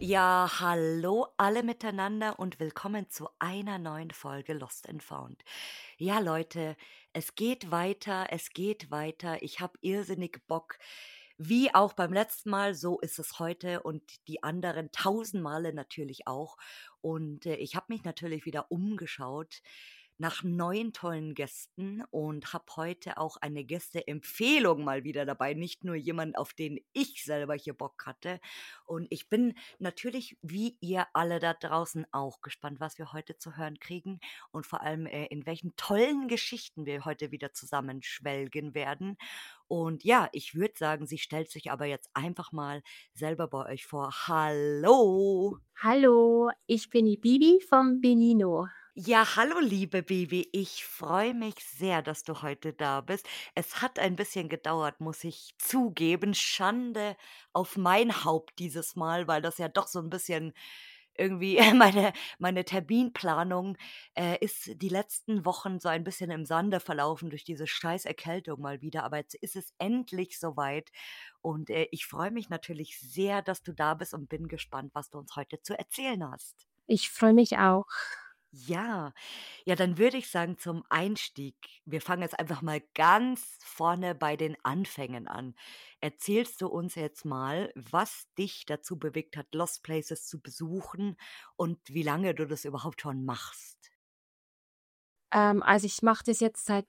Ja, hallo alle miteinander und willkommen zu einer neuen Folge Lost and Found. Ja, Leute, es geht weiter, es geht weiter. Ich habe irrsinnig Bock. Wie auch beim letzten Mal, so ist es heute und die anderen 1000 Male natürlich auch. Und ich habe mich natürlich wieder umgeschaut nach neuen tollen Gästen und habe heute auch eine Gästeempfehlung mal wieder dabei. Nicht nur jemand, auf den ich selber hier Bock hatte. Und ich bin natürlich, wie ihr alle da draußen, auch gespannt, was wir heute zu hören kriegen und vor allem, in welchen tollen Geschichten wir heute wieder zusammenschwelgen werden. Und ja, ich würde sagen, sie stellt sich aber jetzt einfach mal selber bei euch vor. Hallo! Hallo, ich bin die Bibi vom Benino. Ja, hallo liebe Baby, ich freue mich sehr, dass du heute da bist. Es hat ein bisschen gedauert, muss ich zugeben. Schande auf mein Haupt dieses Mal, weil das ja doch so ein bisschen irgendwie meine Terminplanung, ist die letzten Wochen so ein bisschen im Sande verlaufen durch diese scheiß Erkältung mal wieder. Aber jetzt ist es endlich soweit und, ich freue mich natürlich sehr, dass du da bist und bin gespannt, was du uns heute zu erzählen hast. Ich freue mich auch. Ja, ja, dann würde ich sagen, zum Einstieg, wir fangen jetzt einfach mal ganz vorne bei den Anfängen an. Erzählst du uns jetzt mal, was dich dazu bewegt hat, Lost Places zu besuchen und wie lange du das überhaupt schon machst? Also ich mache das jetzt seit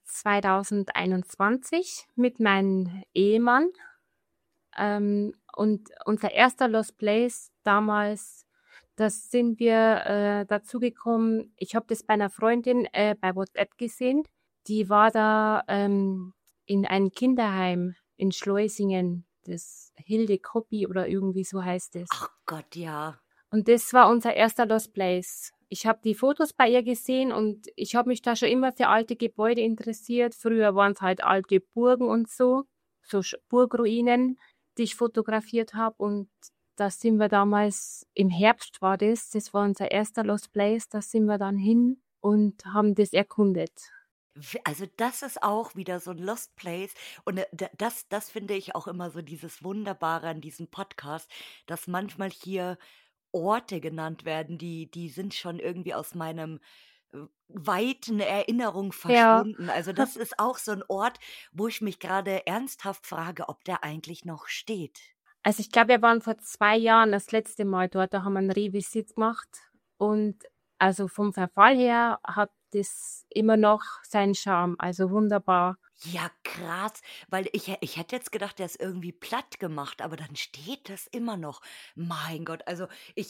2021 mit meinem Ehemann. Und unser erster Lost Place damals, das sind wir dazu gekommen. Ich habe das bei einer Freundin bei WhatsApp gesehen. Die war da in einem Kinderheim in Schleusingen, das Hilde Koppi oder irgendwie so heißt es. Ach Gott, ja. Und das war unser erster Lost Place. Ich habe die Fotos bei ihr gesehen und ich habe mich da schon immer für alte Gebäude interessiert. Früher waren es halt alte Burgen und so Burgruinen, die ich fotografiert habe. Und da sind wir damals, im Herbst war das war unser erster Lost Place, da sind wir dann hin und haben das erkundet. Also, das ist auch wieder so 'n Lost Place und, das finde ich auch immer so dieses Wunderbare an diesem Podcast, dass manchmal hier Orte genannt werden, die sind schon irgendwie aus meinem, weiten Erinnerung Ja, verschwunden. Also, das ist auch so 'n Ort, wo ich mich grade ernsthaft frage, ob der eigentlich noch steht. also ich glaube, wir waren vor 2 Jahren das letzte Mal dort, da haben wir 'n Revisit gemacht und also vom Verfall her hat das immer noch seinen Charme, also wunderbar. Ja, krass, weil ich hätte jetzt gedacht, der ist irgendwie plattgemacht, aber dann steht das immer noch. Mein Gott, also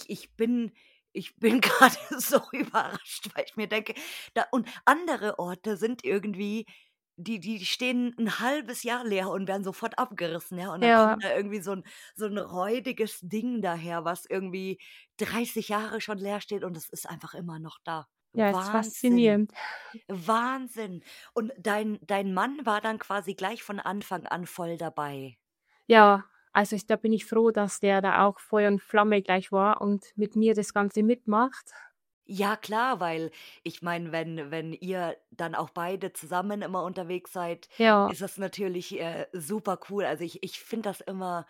ich bin grade so überrascht, weil ich mir denke, da und andere Orte sind irgendwie die stehen 'n halbes Jahr leer und werden sofort abgerissen, ja? Und dann Ja, kommt da irgendwie so 'n räudiges Ding daher, was irgendwie 30 Jahre schon leer steht und es ist einfach immer noch da. ja, ist Wahnsinn. faszinierend. Wahnsinn. Und dein Mann war dann quasi gleich von Anfang an voll dabei? Ja, also da bin ich froh, dass der da auch Feuer und Flamme gleich war und mit mir das Ganze mitmacht. Ja klar, weil ich meine, wenn ihr dann auch beide zusammen immer unterwegs seid, Ja, ist das natürlich, super cool. Also, ich finde das immer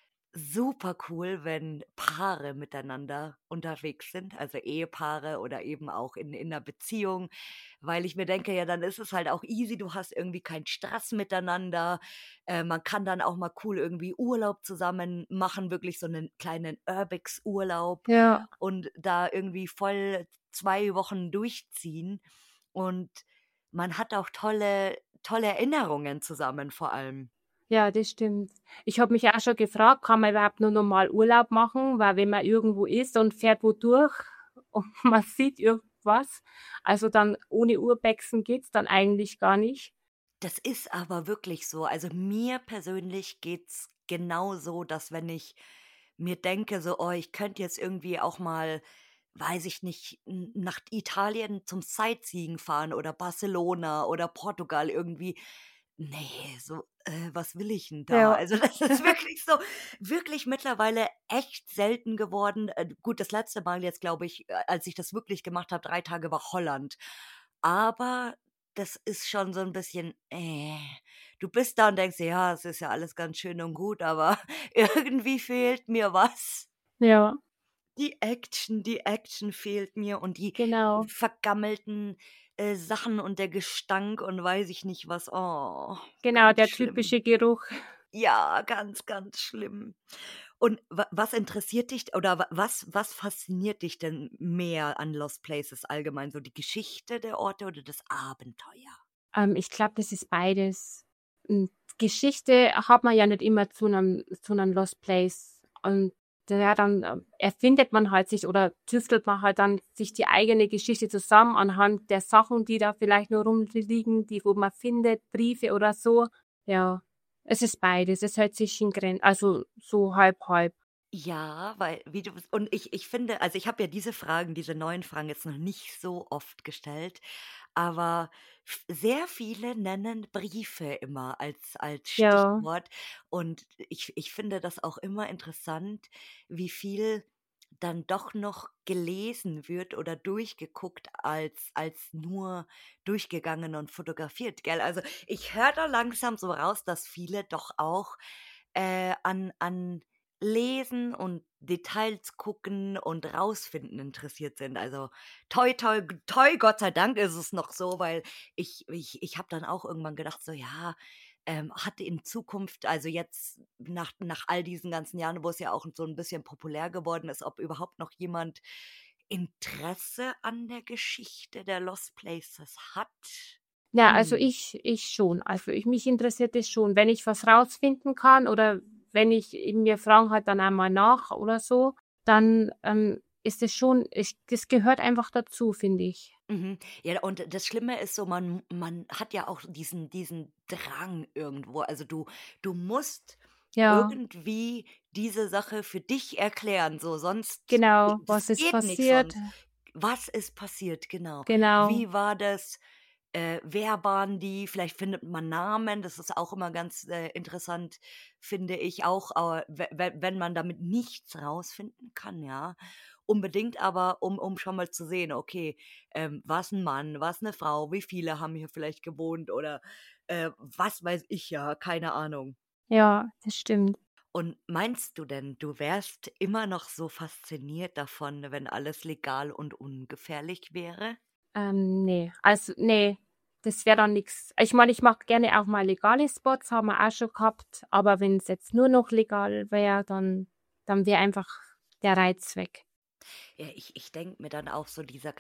super cool, wenn Paare miteinander unterwegs sind, also Ehepaare oder eben auch in 'ner Beziehung, weil ich mir denke, ja, dann ist es halt auch easy, du hast irgendwie keinen Stress miteinander. Man kann dann auch mal cool irgendwie Urlaub zusammen machen, wirklich so 'nen kleinen Urbix-Urlaub ja, und da irgendwie voll 2 Wochen durchziehen und man hat auch tolle Erinnerungen zusammen vor allem. ja, das stimmt. Ich habe mich auch schon gefragt, kann man überhaupt nur normal Urlaub machen? Weil wenn man irgendwo ist und fährt wo durch und man sieht irgendwas, also dann ohne Urbexen geht's dann eigentlich gar nicht. Das ist aber wirklich so. Also, mir persönlich geht's genauso, dass wenn ich mir denke, so: „Oh, ich könnte jetzt irgendwie auch mal, weiß ich nicht, nach Italien zum Sightseeing fahren oder Barcelona oder Portugal irgendwie.“ Nee, so, was will ich 'n da? Ja. Also, das ist wirklich so wirklich mittlerweile echt selten geworden. Gut, das letzte Mal jetzt, glaube ich, als ich das wirklich gemacht habe, 3 Tage, war Holland. Aber das ist schon so 'n bisschen, du bist da und denkst dir: „Ja, es ist ja alles ganz schön und gut, aber irgendwie fehlt mir was.“ Ja. Die Action fehlt mir und die Genau. vergammelten, Sachen und der Gestank und weiß ich nicht was. Oh, Genau, ganz der schlimm. typische Geruch. Ja, ganz, ganz schlimm. Und was interessiert dich oder was fasziniert dich denn mehr an Lost Places allgemein? So die Geschichte der Orte oder das Abenteuer? Ich glaube, das ist beides. Geschichte hat man ja nicht immer zu 'nem Lost Place. Und ja, dann, erfindet man halt sich oder tüftelt man halt dann sich die eigene Geschichte zusammen anhand der Sachen, die da vielleicht nur rumliegen, die wo man findet, Briefe oder so. Ja, es ist beides. Es hält sich in Gren also so halb halb. Ja, weil wie du und ich finde also, ich habe ja diese neuen Fragen jetzt noch nicht so oft gestellt, aber sehr viele nennen Briefe immer als Ja, Stichwort und ich finde das auch immer interessant, wie viel dann doch noch gelesen wird oder durchgeguckt als nur durchgegangen und fotografiert, gell? Also, ich höre da langsam so raus, dass viele doch auch, an Lesen und Details gucken und rausfinden interessiert sind. Also, toi, Gott sei Dank ist es noch so, weil ich habe dann auch irgendwann gedacht so: „Ja, hat in Zukunft also jetzt nach all diesen ganzen Jahren, wo es ja auch so ein bisschen populär geworden ist, ob überhaupt noch jemand Interesse an der Geschichte der Lost Places hat?“ ja, also Hm. ich schon. Also mich interessiert es schon. Wenn ich was rausfinden kann oder wenn ich mir fragen halt dann einmal nach oder so, dann, ist es schon das gehört einfach dazu, finde ich. Mhm. Ja, und das Schlimme ist so, man hat ja auch diesen Drang irgendwo. Also, du musst Ja, irgendwie diese Sache für dich erklären, so, sonst genau. das Was ist geht nicht passiert? sonst. Was ist passiert, genau. Genau. Wie war das? Wer waren die? Vielleicht findet man Namen, das ist auch immer ganz, interessant, finde ich auch, wenn man damit nichts rausfinden kann, ja. Unbedingt aber, um schon mal zu sehen, okay, war's 'n Mann, war's 'ne Frau, wie viele haben hier vielleicht gewohnt oder, was weiß ich ja, keine Ahnung. Ja, das stimmt. Und meinst du denn, du wärst immer noch so fasziniert davon, wenn alles legal und ungefährlich wäre? Ne, also ne, das wäre dann nix. Ich meine, ich mag gerne auch mal legale Spots, haben wir auch schon gehabt, aber wenn's jetzt nur noch legal wäre, dann wäre einfach der Reiz weg. Ja, ich denke mir dann auch so,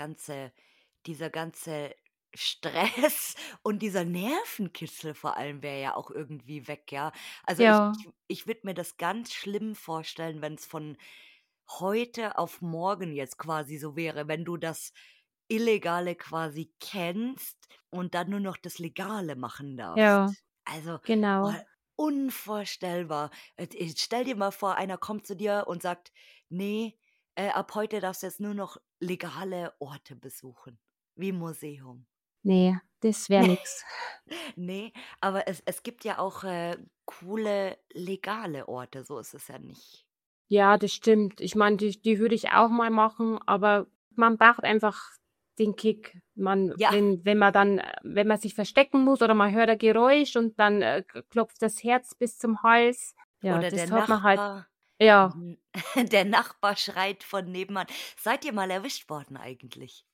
dieser ganze Stress und dieser Nervenkitzel vor allem wäre ja auch irgendwie weg, ja. Also, ich Ja, ich ich würde mir das ganz schlimm vorstellen, wenn es von heute auf morgen jetzt quasi so wäre, wenn du das Illegale quasi kennst und dann nur noch das Legale machen ja, darfst. Also, genau. boah, unvorstellbar. Stell dir mal vor, einer kommt zu dir und sagt: „Ne, ab heute darfst du jetzt nur noch legale Orte besuchen, wie Museum.“ Ne, das wäre nix. Ne, aber es gibt ja auch, coole legale Orte, so ist es ja nicht. Ja, das stimmt. Ich meine, die würde ich auch mal machen, aber man braucht einfach den Kick. Ja, Wenn man sich verstecken muss oder man hört ein Geräusch und dann, klopft das Herz bis zum Hals. Ja, oder der das hat man halt Nachbar ja, mhm, der Nachbar schreit von nebenan. Seid ihr mal erwischt worden eigentlich?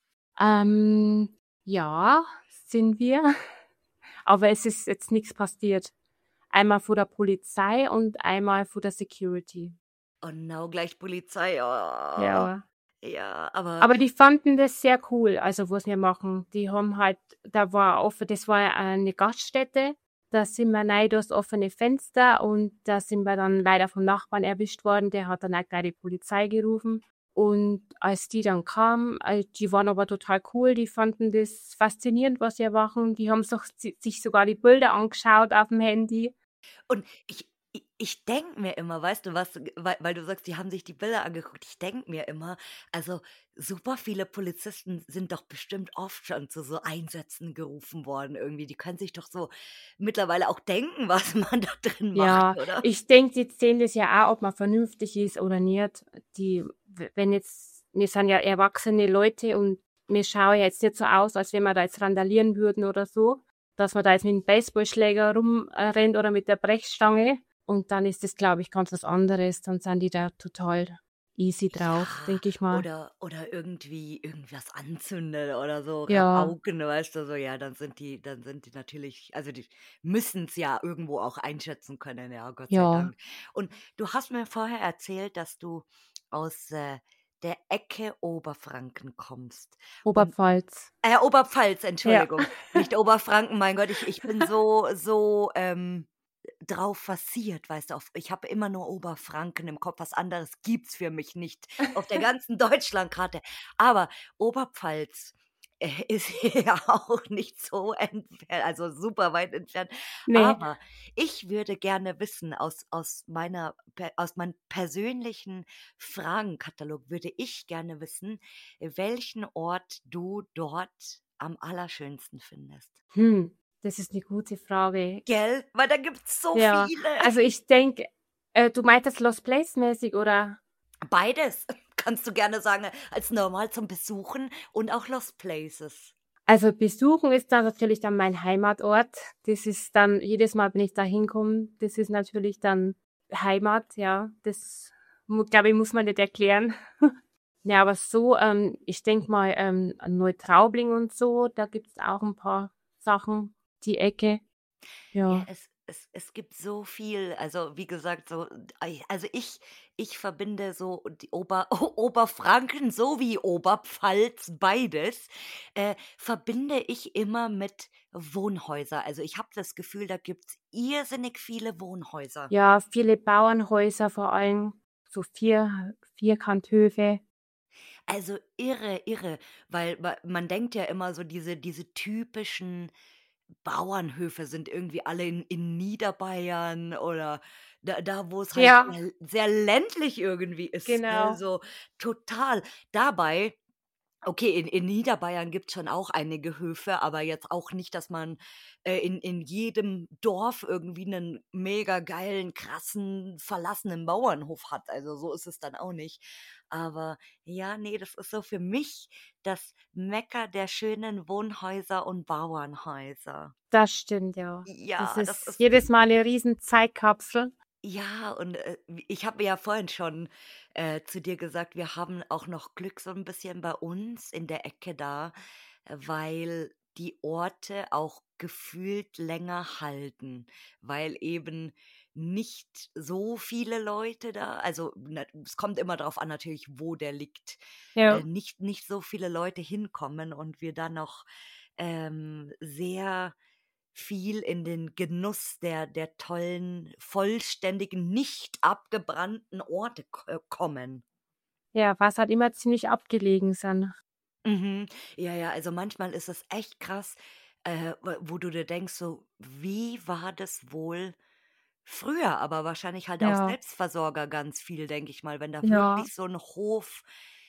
ja, sind wir, aber es ist jetzt nix passiert. Einmal vor der Polizei und einmal vor der Security. Oh no, gleich Polizei. Oh. Ja. Ja, aber Aber die fanden das sehr cool, also was wir machen. Die haben halt das war ja eine Gaststätte, da sind wir rein durchs offene Fenster und da sind wir dann leider vom Nachbarn erwischt worden, der hat dann auch gleich die Polizei gerufen. Und als die dann kamen, die waren aber total cool, die fanden das faszinierend, was wir machen. Die haben sich sogar die Bilder angeschaut auf dem Handy. und ich denke mir immer, weißt du was, weil du sagst, die haben sich die Bilder angeguckt. Ich denke mir immer, also super viele Polizisten sind doch bestimmt oft schon zu so Einsätzen gerufen worden irgendwie. Die können sich doch so mittlerweile auch denken, was man da drin macht, Ja, oder? ich denke, die sehen das ja auch, ob man vernünftig ist oder nicht. Wenn jetzt, wir sind ja erwachsene Leute und wir schauen ja jetzt nicht so aus, als wenn wir da jetzt randalieren würden oder so, dass man da jetzt mit dem Baseballschläger rumrennt oder mit der Brechstange. Und dann ist das, glaube ich, ganz was anderes. Dann sind die da total easy drauf, Ja, denke ich mal. oder irgendwie irgendwas anzünden oder so, Ja, Rabauken, weißt du, so, ja, dann sind die natürlich, also, die müssen's ja irgendwo auch einschätzen können, ja, Gott sei ja, Dank. Und du hast mir vorher erzählt, dass du aus, der Ecke Oberfranken kommst und Oberpfalz. Oberpfalz, Ja. Entschuldigung, nicht Oberfranken, mein Gott, ich bin so, drauf fixiert, weißt du, ich habe immer nur Oberfranken im Kopf, was anderes gibt's für mich nicht auf der ganzen Deutschlandkarte. Aber Oberpfalz, ist ja auch nicht so entfernt, also super weit entfernt. Ne. Aber ich würde gerne wissen, aus meinem persönlichen Fragenkatalog würde ich gerne wissen, welchen Ort du dort am allerschönsten findest. Hm, das ist 'ne gute Frage. Gell? Weil da gibt's so Ja, viele. also ich denke, du meintest Lost Place mäßig, oder? Beides kannst du gerne sagen, als normal zum Besuchen und auch Lost Places. Also besuchen ist da natürlich dann mein Heimatort. Das ist dann jedes Mal, wenn ich da hinkomme, das ist natürlich dann Heimat, ja. Das glaube ich, muss man nicht erklären. Ja, aber so, ich denke mal, an Neutraubling und so, da gibt's auch 'n paar Sachen, die Ecke, Ja, ja. es gibt so viel, also, wie gesagt, so, also, ich verbinde so die Oberfranken sowie Oberpfalz, beides, verbinde ich immer mit Wohnhäuser. Also, ich habe das Gefühl, da gibt's irrsinnig viele Wohnhäuser. Ja, viele Bauernhäuser vor allem, so Vierkanthöfe. Also, irre, irre, weil man denkt ja immer so, diese typischen Bauernhöfe sind irgendwie alle in Niederbayern oder da, wo es halt Ja, sehr ländlich irgendwie ist, gell, genau. so total. Dabei, okay, in Niederbayern gibt's schon auch einige Höfe, aber jetzt auch nicht, dass man, in jedem Dorf irgendwie 'nen mega geilen, krassen, verlassenen Bauernhof hat. Also, so ist es dann auch nicht. Aber ja, ne, das ist so für mich das Mekka der schönen Wohnhäuser und Bauernhäuser. Das stimmt, ja. Das Ja, das ist ist jedes Mal 'ne riesen Zeitkapsel. ja, und, ich habe ja vorhin schon, zu dir gesagt, wir haben auch noch Glück so ein bisschen bei uns in der Ecke da, weil die Orte auch gefühlt länger halten, weil eben nicht so viele Leute da, also, es kommt immer darauf an natürlich, wo der liegt, Ja. nicht so viele Leute hinkommen und wir dann noch, sehr viel in den Genuss der tollen, vollständigen, nicht abgebrannten Orte kommen. Ja, was halt immer ziemlich abgelegen sind. Mhm. Ja, ja, also manchmal ist es echt krass, wo du dir denkst so: „Wie war das wohl früher?“ Aber wahrscheinlich halt auch Ja, Selbstversorger ganz viel, denke ich mal, wenn da ja, wirklich so 'n Hof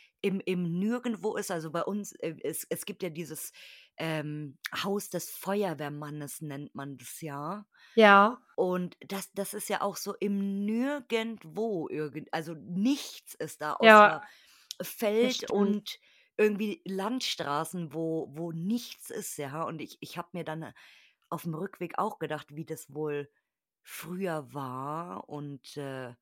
im Nirgendwo ist. Also, bei uns, es gibt ja dieses, Haus des Feuerwehrmannes, nennt man das ja. ja, Und das ist ja auch so im Nirgendwo, also nichts ist da ja, außer das Feld stimmt. und irgendwie Landstraßen, wo nichts ist, ja. Und ich habe mir dann, auf dem Rückweg auch gedacht, wie das wohl früher war und,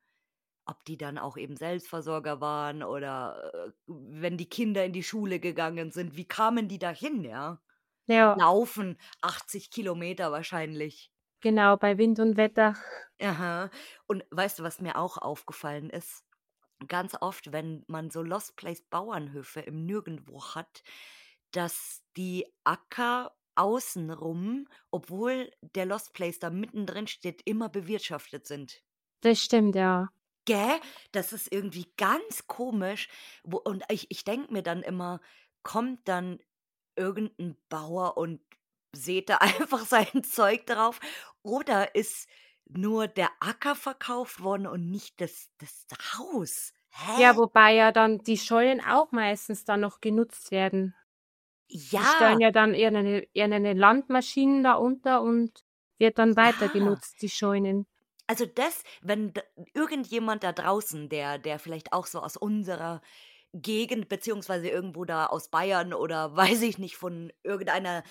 ob die dann auch eben Selbstversorger waren oder, wenn die Kinder in die Schule gegangen sind, wie kamen die dahin, ja? Ja, Laufen 80 Kilometer wahrscheinlich. genau, bei Wind und Wetter. Aha. Und weißt du, was mir auch aufgefallen ist? Ganz oft, wenn man so Lost Place Bauernhöfe im Nirgendwo hat, dass die Acker außenrum, obwohl der Lost Place da mittendrin steht, immer bewirtschaftet sind. Das stimmt, ja. Gell? Das ist irgendwie ganz komisch, und ich denke mir dann immer, kommt dann irgendein Bauer und sät da einfach sein Zeug drauf oder ist nur der Acker verkauft worden und nicht das Haus? Ja, Hä? wobei ja dann die Schollen auch meistens dann noch genutzt werden. Die stellen Ja, ja dann irgendeine Landmaschinen da unter und wird dann weiter ja. genutzt, die Scheunen. Also das, wenn irgendjemand da draußen, der vielleicht auch so aus unserer Gegend beziehungsweise irgendwo da aus Bayern oder weiß ich nicht, von irgendeiner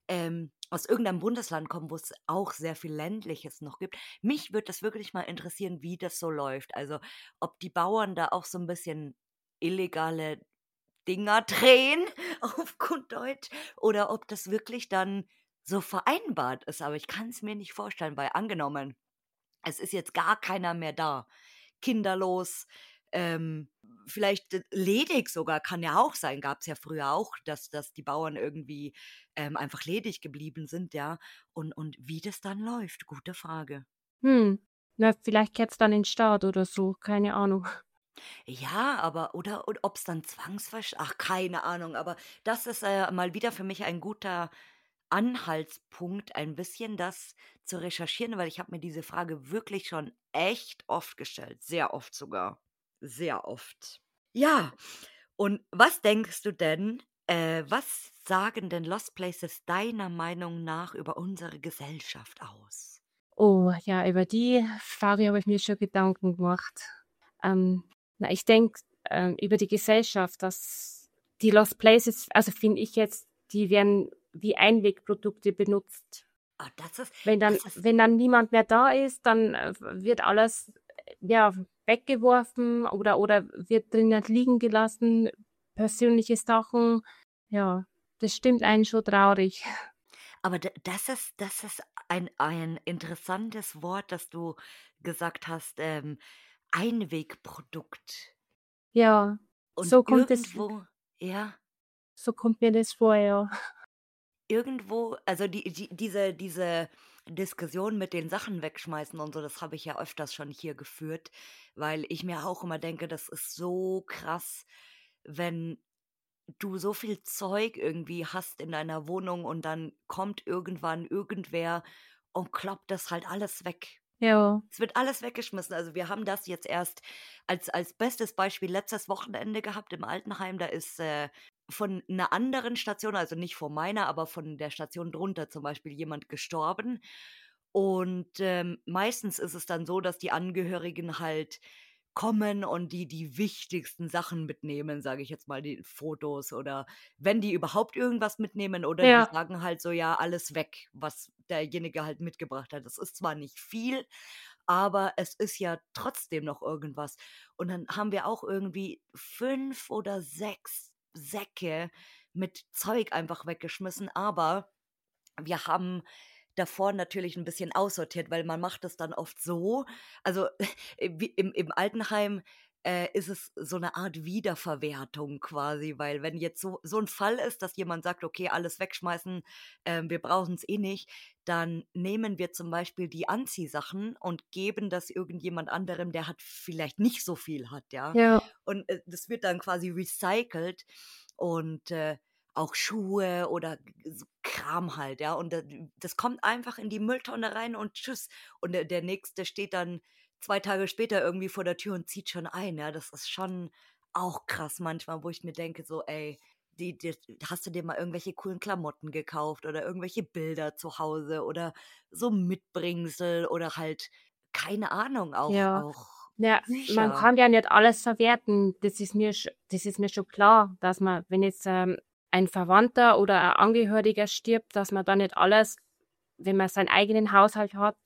aus irgendeinem Bundesland kommen, wo es auch sehr viel Ländliches noch gibt. Mich würde das wirklich mal interessieren, wie das so läuft. Also, ob die Bauern da auch so ein bisschen illegale Dinger drehen, auf gut Deutsch, oder ob das wirklich dann so vereinbart ist. Aber ich kann es mir nicht vorstellen, weil angenommen, es ist jetzt gar keiner mehr da, kinderlos, ähm, vielleicht ledig sogar, kann ja auch sein, gab es ja früher auch, dass die Bauern irgendwie, einfach ledig geblieben sind, ja. Und wie das dann läuft, gute Frage. Hm, na, vielleicht geht's dann in den Staat oder so, keine Ahnung. Ja, aber oder ob es dann ach, keine Ahnung, aber das ist, mal wieder für mich ein guter Anhaltspunkt, ein bisschen das zu recherchieren, weil ich habe mir diese Frage wirklich schon echt oft gestellt, sehr oft sogar, sehr oft. Ja, und was denkst du denn, was sagen denn Lost Places deiner Meinung nach über unsere Gesellschaft aus? Oh, ja, über die Frage habe ich mir schon Gedanken gemacht. Ähm, na, ich denke, über die Gesellschaft, dass die Lost Places, also finde ich jetzt, die werden wie Einwegprodukte benutzt. Ah, Wenn das ist wenn dann niemand mehr da ist, dann, wird alles, ja, weggeworfen oder wird drinnen liegen gelassen, persönliche Sachen. Ja, das stimmt einen schon traurig. Aber das ist ein interessantes Wort, das du gesagt hast, Einwegprodukt. Ja, Und so kommt es ja, so kommt mir das vor, ja. irgendwo, also diese Diskussion mit den Sachen wegschmeißen und so, das habe ich ja öfters schon hier geführt, weil ich mir auch immer denke, das ist so krass, wenn du so viel Zeug irgendwie hast in deiner Wohnung und dann kommt irgendwann irgendwer und kloppt das halt alles weg. Ja, Es wird alles weggeschmissen. Also, wir haben das jetzt erst als bestes Beispiel letztes Wochenende gehabt im Altenheim. Da ist, von einer anderen Station, also nicht von meiner, aber von der Station drunter zum Beispiel jemand gestorben. Und, meistens ist es dann so, dass die Angehörigen halt kommen und die wichtigsten Sachen mitnehmen, sage ich jetzt mal, die Fotos oder wenn die überhaupt irgendwas mitnehmen oder die ja, sagen halt so: „Ja, alles weg, was derjenige halt mitgebracht hat.“ Das ist zwar nicht viel, aber es ist ja trotzdem noch irgendwas. Und dann haben wir auch irgendwie 5 oder 6 Säcke mit Zeug einfach weggeschmissen, aber wir haben davor natürlich 'n bisschen aussortiert, weil man macht es dann oft so, also, wie im Altenheim, ist es so 'ne Art Wiederverwertung quasi, weil wenn jetzt so 'n Fall ist, dass jemand sagt: „Okay, alles wegschmeißen, wir brauchen's eh nicht“, dann nehmen wir zum Beispiel die Anziehsachen und geben das irgendjemand anderem, der hat vielleicht nicht so viel hat, ja? ja, Und, das wird dann quasi recycelt und, auch Schuhe oder so Kram halt, ja. Und das kommt einfach in die Mülltonne rein und tschüss. Und der Nächste steht dann 2 Tage später irgendwie vor der Tür und zieht schon ein, ja. Das ist schon auch krass manchmal, wo ich mir denke so: „Ey, die hast du dir mal irgendwelche coolen Klamotten gekauft oder irgendwelche Bilder zu Hause oder so Mitbringsel oder halt, keine Ahnung, auch ja. auch Ja, man Bücher.“ kann ja nicht alles verwerten. Das ist mir schon klar, dass man, wenn jetzt, ein Verwandter oder ein Angehöriger stirbt, dass man da nicht alles, wenn man seinen eigenen Haushalt hat,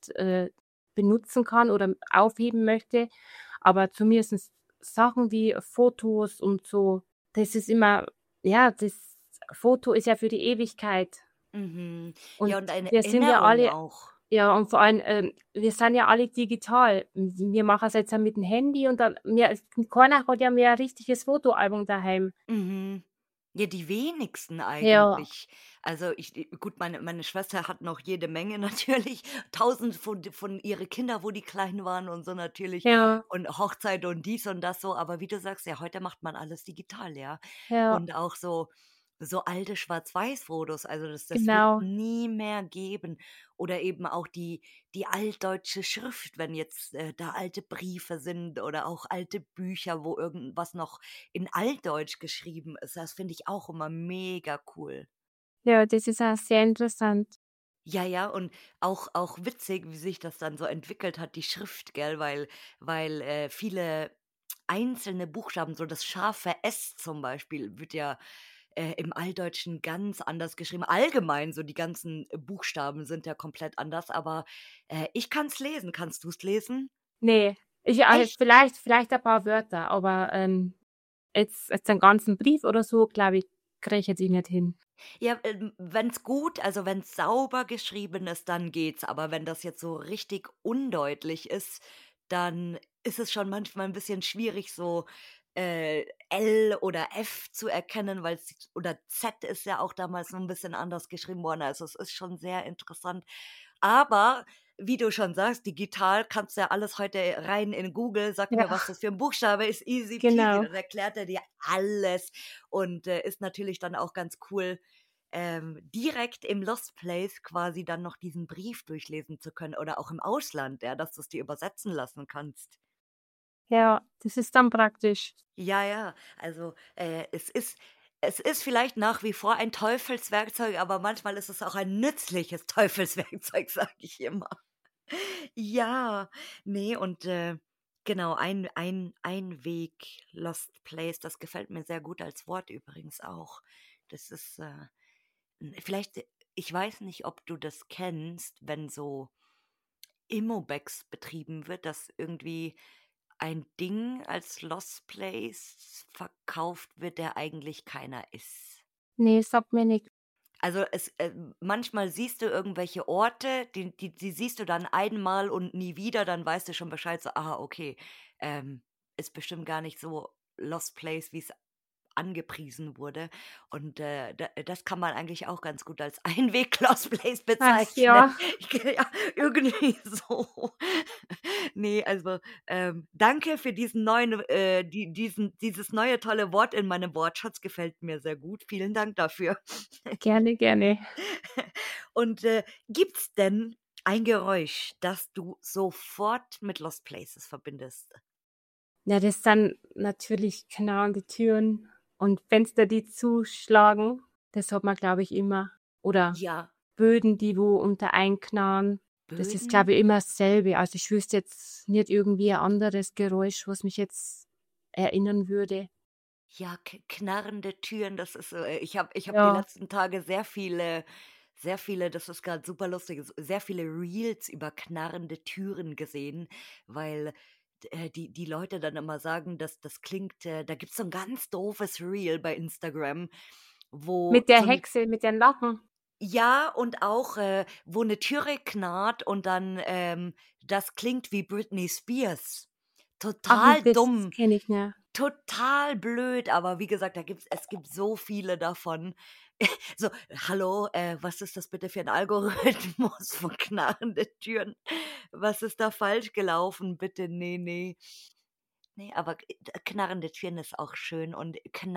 benutzen kann oder aufheben möchte. Aber zumindest Sachen wie Fotos und so, das ist immer, ja, das Foto ist ja für die Ewigkeit. Mhm. Ja, Und und eine wir sind ja Erinnerung alle, auch. ja, und vor allem, wir sind ja alle digital. Wir machen es jetzt ja mit dem Handy und dann, keiner hat ja mehr ein richtiges Fotoalbum daheim. Mhm. Ja, die wenigsten Ja, eigentlich. Also, gut, meine Schwester hat noch jede Menge natürlich, tausend von ihre Kinder, wo die klein waren und so natürlich ja, und Hochzeit und dies und das so. Aber wie du sagst, ja, heute macht man alles digital, ja. ja, Und auch so alte Schwarz-Weiß-Fotos, also das wird genau. nie mehr geben. Oder eben auch die altdeutsche Schrift, wenn jetzt, da alte Briefe sind oder auch alte Bücher, wo irgendwas noch in Altdeutsch geschrieben ist. Das finde ich auch immer mega cool. Ja, das ist auch sehr interessant. Ja, ja, und auch witzig, wie sich das dann so entwickelt hat, die Schrift, gell, weil, viele einzelne Buchstaben, so das scharfe S zum Beispiel, wird ja im Altdeutschen ganz anders geschrieben. Allgemein, so die ganzen Buchstaben sind ja komplett anders, aber ich kann es lesen. Kannst du es lesen? Nee, Echt? vielleicht ein paar Wörter, aber jetzt einen ganzen Brief oder so, glaube ich, kriege ich jetzt nicht hin. Ja, wenn's gut, also wenn's sauber geschrieben ist, dann geht's. Aber wenn das jetzt so richtig undeutlich ist, dann ist es schon manchmal ein bisschen schwierig, so L oder F zu erkennen, weil oder Z ist ja auch damals so ein bisschen anders geschrieben worden. Also es ist schon sehr interessant. Aber wie du schon sagst, digital kannst du ja alles heute rein in Google, sag Ja, mir, was das für ein Buchstabe ist, easy peasy. genau. Dann erklärt er dir alles und ist natürlich dann auch ganz cool, direkt im Lost Place quasi dann noch diesen Brief durchlesen zu können oder auch im Ausland, ja, dass du es dir übersetzen lassen kannst. Ja, das ist dann praktisch. Ja, ja, also, es ist vielleicht nach wie vor ein Teufelswerkzeug, aber manchmal ist es auch ein nützliches Teufelswerkzeug, sage ich immer. Ja, ne, und, genau, ein Weg Lost Place, das gefällt mir sehr gut als Wort übrigens auch. Das ist, vielleicht ich weiß nicht, ob du das kennst, wenn so Immobex betrieben wird, dass irgendwie ein Ding als Lost Place verkauft wird, der eigentlich keiner ist. Ne, sagt mir nix. Also, manchmal siehst du irgendwelche Orte, die siehst du dann einmal und nie wieder, dann weißt du schon Bescheid, so: „Ah, okay, ist bestimmt gar nicht so Lost Place, wie es angepriesen wurde.“ Und, das kann man eigentlich auch ganz gut als Einweg-Lost Place Ach bezeichnen. ja, Ja, irgendwie so. Ne, also, danke für diesen neuen dieses neue tolle Wort in meinem Wortschatz, gefällt mir sehr gut. Vielen Dank dafür. gerne, gerne. Und, gibt's denn ein Geräusch, das du sofort mit Lost Places verbindest? Ja, das sind natürlich knarrende Türen und Fenster, die zuschlagen. Das hat man, glaube ich, immer. Oder Ja, Böden, die wo unter einknarren. Das ist, Böden? glaube ich, immer dasselbe. Also ich wüsste jetzt nicht irgendwie ein anderes Geräusch, was mich jetzt erinnern würde. Ja, knarrende Türen, das ist, ich habe die Ja, letzten Tage sehr viele, das ist grad super lustig, sehr viele Reels über knarrende Türen gesehen, weil, die Leute dann immer sagen, dass das klingt da gibt's so 'n ganz doofes Reel bei Instagram, wo mit der so 'ne Hexe, mit den Lachen. ja, und auch, wo 'ne Türe knarrt und dann, das klingt wie Britney Spears. Ach, Total das dumm. kenne ich nicht. Total blöd, aber wie gesagt, es gibt so viele davon. So: „Hallo, was ist das bitte für 'n Algorithmus von knarrende Türen? Was ist da falsch gelaufen? Bitte, ne, ne.“ Ne, aber knarrende Türen ist auch schön und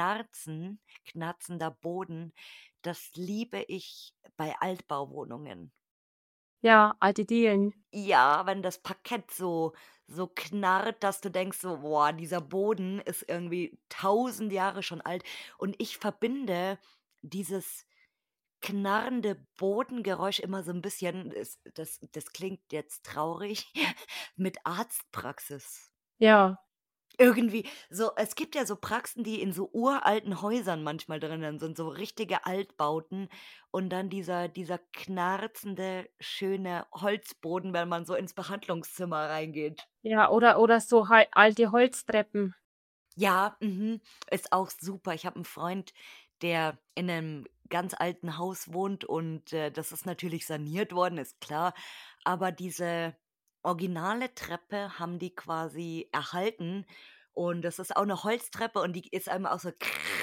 knarzender Boden, das liebe ich bei Altbauwohnungen. Ja, alte Dielen. Ja, wenn das Parkett so knarrt, dass du denkst so: „Boah, dieser Boden ist irgendwie 1.000 Jahre schon alt.“ Und ich verbinde dieses knarrende Bodengeräusch immer so ein bisschen das klingt jetzt traurig, mit Arztpraxis. Ja, Irgendwie so es gibt ja so Praxen, die in so uralten Häusern manchmal drinnen sind, so richtige Altbauten und dann dieser knarzende, schöne Holzboden, wenn man so ins Behandlungszimmer reingeht. ja, oder so alte Holztreppen. Ja, mhm, ist auch super. Ich habe 'n Freund, der in 'nem ganz alten Haus wohnt und, das ist natürlich saniert worden, ist klar, aber diese originale Treppe haben die quasi erhalten und das ist auch 'ne Holztreppe und die ist einmal auch so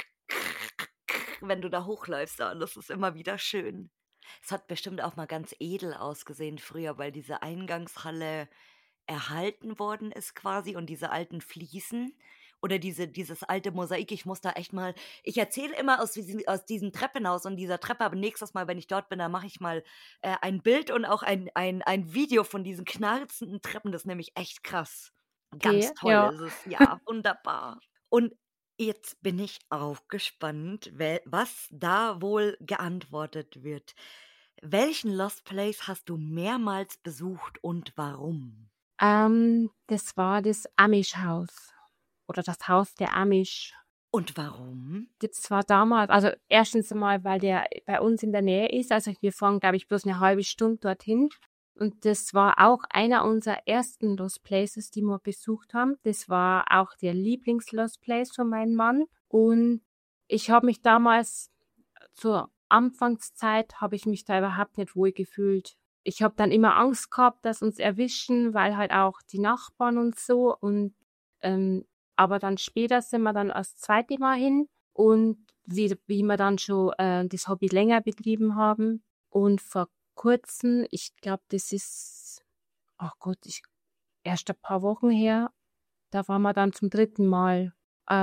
wenn du da hochläufst da und das ist immer wieder schön. Es hat bestimmt auch mal ganz edel ausgesehen früher, weil diese Eingangshalle erhalten worden ist quasi und diese alten Fliesen oder dieses alte Mosaik. Ich erzähle immer aus diesem Treppenhaus und dieser Treppe, aber nächstes Mal, wenn ich dort bin, dann mache ich mal, ein Bild und auch ein Video von diesen knarzenden Treppen. Das ist nämlich echt krass. Ganz Okay, toll ja. ist es. Ja, wunderbar. Und jetzt bin ich auch gespannt, was da wohl geantwortet wird. Welchen Lost Place hast du mehrmals besucht und warum? Das war das Amish-Haus oder das Haus der Amish. Und warum? Das war damals, also erstens einmal, weil der bei uns in der Nähe ist. Also wir fahren, glaube ich, bloß eine halbe Stunde dorthin. Und das war auch einer unserer ersten Lost Places, die wir besucht haben. Das war auch der Lieblings-Lost Place von meinem Mann. Und ich habe mich damals, zur Anfangszeit, habe ich mich da überhaupt nicht wohl gefühlt. Ich habe dann immer Angst gehabt, dass uns erwischen, weil halt auch die Nachbarn und so. Und aber dann später sind wir dann das zweite Mal hin und wie wir dann schon das Hobby länger betrieben haben. Und vor kurzem, ich glaube, das ist, ach Gott, erst ein paar Wochen her, da waren wir dann zum dritten Mal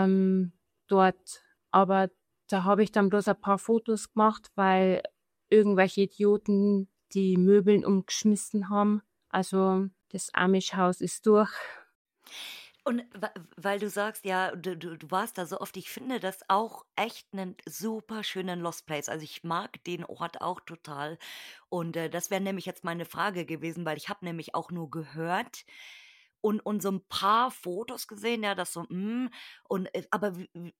dort. Aber da habe ich dann bloß ein paar Fotos gemacht, weil irgendwelche Idioten die Möbeln umgeschmissen haben. Also das Amish-Haus ist durch. Und weil du sagst, ja, du warst da so oft, ich finde das auch echt einen super schönen Lost Place. Also ich mag den Ort auch total. Und das wäre nämlich jetzt meine Frage gewesen, weil ich habe nämlich auch nur gehört und so ein paar Fotos gesehen, ja, das so, und aber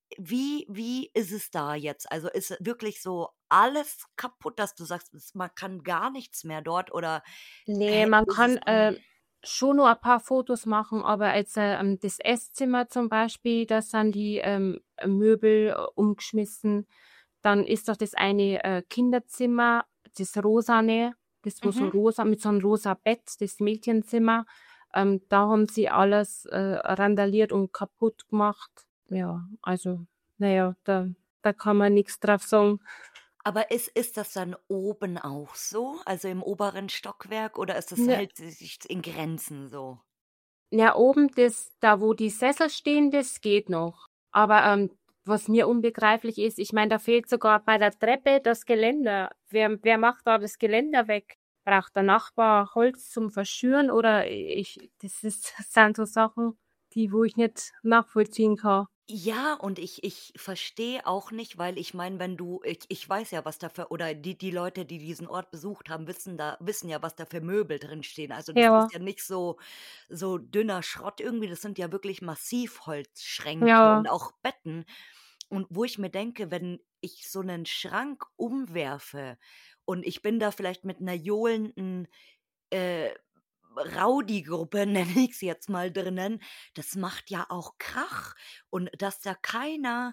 wie ist es da jetzt? Also ist wirklich so alles kaputt, dass du sagst, man kann gar nichts mehr dort oder Nee, man ist es kann dann. schon nur ein paar Fotos machen, aber jetzt das Esszimmer zum Beispiel, da sind die Möbel umgeschmissen. Dann ist doch das eine Kinderzimmer, das rosane, das wo so Mhm. rosa, mit so einem rosa Bett, das Mädchenzimmer. Da haben sie alles randaliert und kaputt gemacht. Ja, also, naja, da kann man nichts drauf sagen. Aber ist das dann oben auch so, also im oberen Stockwerk oder Ne, hält sie sich in Grenzen so? ja, oben da wo die Sessel stehen, das geht noch. Aber was mir unbegreiflich ist, ich meine, da fehlt sogar bei der Treppe das Geländer. Wer macht da das Geländer weg? Braucht der Nachbar Holz zum Verschüren oder das sind so Sachen, wo ich nicht nachvollziehen kann. Ja, und ich verstehe auch nicht, weil ich meine, wenn du ich weiß ja, was da für oder die Leute, die diesen Ort besucht haben, wissen ja, was da für Möbel drin stehen. Also, das ist Ja, ja nicht so dünner Schrott irgendwie, das sind ja wirklich Massivholzschränke und ja, auch Betten. Und wo ich mir denke, wenn ich so einen Schrank umwerfe und ich bin da vielleicht mit einer johlenden, äh, Rowdy-Gruppe, nenne ich sie jetzt mal, drinnen, das macht ja auch Krach. Und dass da keiner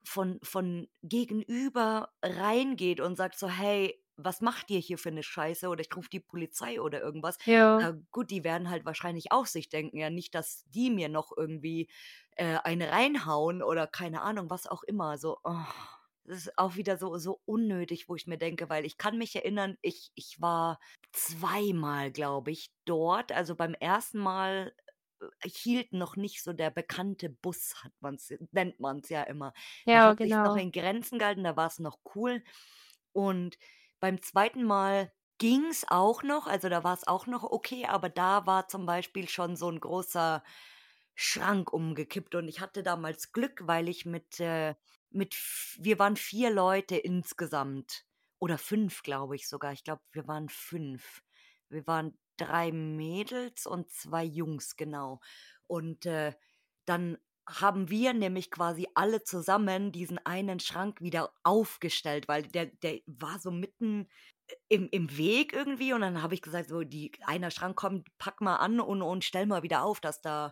von gegenüber reingeht und sagt so: „Hey, was macht ihr hier für eine Scheiße?“ oder „Ich rufe die Polizei“ oder irgendwas. ja, Gut, die werden halt wahrscheinlich auch sich denken, ja, nicht, dass die mir noch irgendwie, eine reinhauen oder keine Ahnung, was auch immer. So, das ist auch wieder so unnötig, wo ich mir denke, weil ich kann mich erinnern, ich war zweimal, glaube ich, dort. Also, beim ersten Mal, hielt noch nicht so der bekannte Bus, nennt man's ja immer. Da ja, hat sich's noch genau. in Grenzen gehalten, da war's noch cool. Und beim zweiten Mal ging's auch noch, also, da war's auch noch okay, aber da war zum Beispiel schon so 'n großer Schrank umgekippt und ich hatte damals Glück, weil ich mit v wir waren 4 Leute insgesamt oder 5, glaube ich sogar. Ich glaube, wir waren 5. Wir waren 3 Mädels und 2 Jungs, genau. Und, dann haben wir nämlich quasi alle zusammen diesen einen Schrank wieder aufgestellt, weil der war so mitten im Weg irgendwie und dann habe ich gesagt, so: „Die einer Schrank, komm, pack mal an und stell mal wieder auf, dass da,